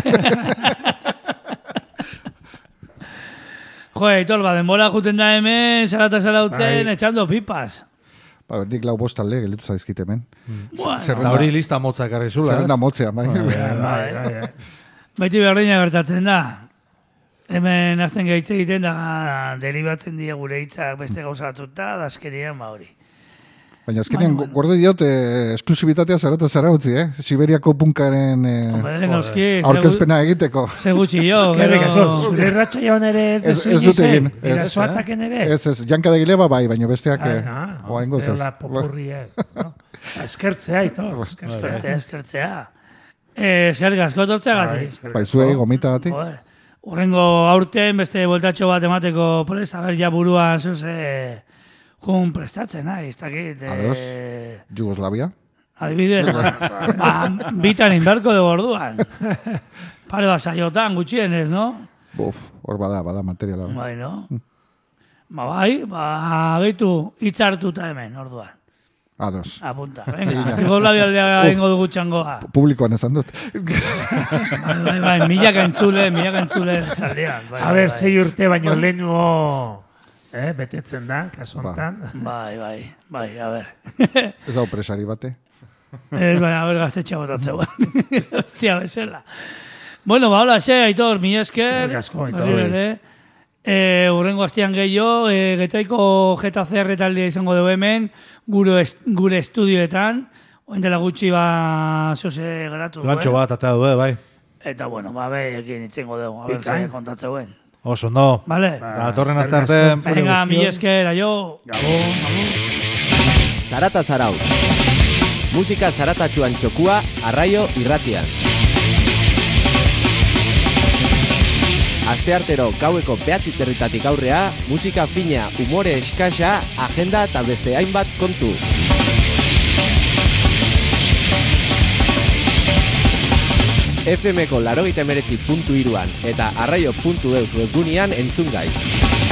Aitor, denbora juten da hemen, zara utzen, etxando pipas. Nik 4 alde gelitu zaizkit hemen. Eta hori lista motza ekarri zula. Zerrenda motzea, bai. Baiti berdina gertatzen da. Hemen azten gaitze egiten da, deribatzen dira gure hitzak beste gauzatuta, da azkenian hori. Baina azkenean gorde diot esklusibitatea zara utzi, Siberiako punkaren aurkezpena egiteko. Ze gutxi jo. Eskerrik asko, zure irratsaioan ere ez dut egin. Erasoataken ere. Ez, Janka de Gileba bai, baina besteak oaingo zez. Eskertzea, Aitor. Eskertzea. Eskerrik asko tortzeagatik. Bai, zuei gomitagatik. Horrengo aurten beste voltatxo bat emateko presa berja buruan zuze... Jun prestatzen, ez dakit. Ados, Yugoslavia. Adibidez, bitan inberko dugu orduan. Pare bat saiotan gutxienez, no? Hor bada materiala. Bai, no? Baitu hitzartuta hemen, orduan. Ados. Apunta, venga. Yugoslavia aldea ingo dugu txangoa. Publikoan esan dut. Bai, milaka entzule. A ber, 6 urte baino lehenuo... betetzen da, kaso honetan. Bai, a ber. Ez hau presari bate. Ez, baina, a ber, gaztetxea botatzeu. Hostia, bezala. Bueno, ba, hola, Aitor, mi esker. Eskerrik asko, Aitor. Urrengo astean gehiago, Getaiko GTCR taldea izango dugu hemen, gure estudioetan, oen dela gutxi zoze geratu. Lantxo bat, atea du, bai. Eta, bueno, behekin itzengo dugu, a ber, ze kontatzeuen. Oso, no. Vale. Da, torren azte arte. Venga, mi esker, aio. Zarata zarau. Musika zaratatxuan txokua, arraio irratian. Asteartero gaueko 9:00 aurrea, musika fina, umore eskasa, agenda eta beste hainbat kontu. FMko 89.3an eta arraio.eus webgunean entzun gai.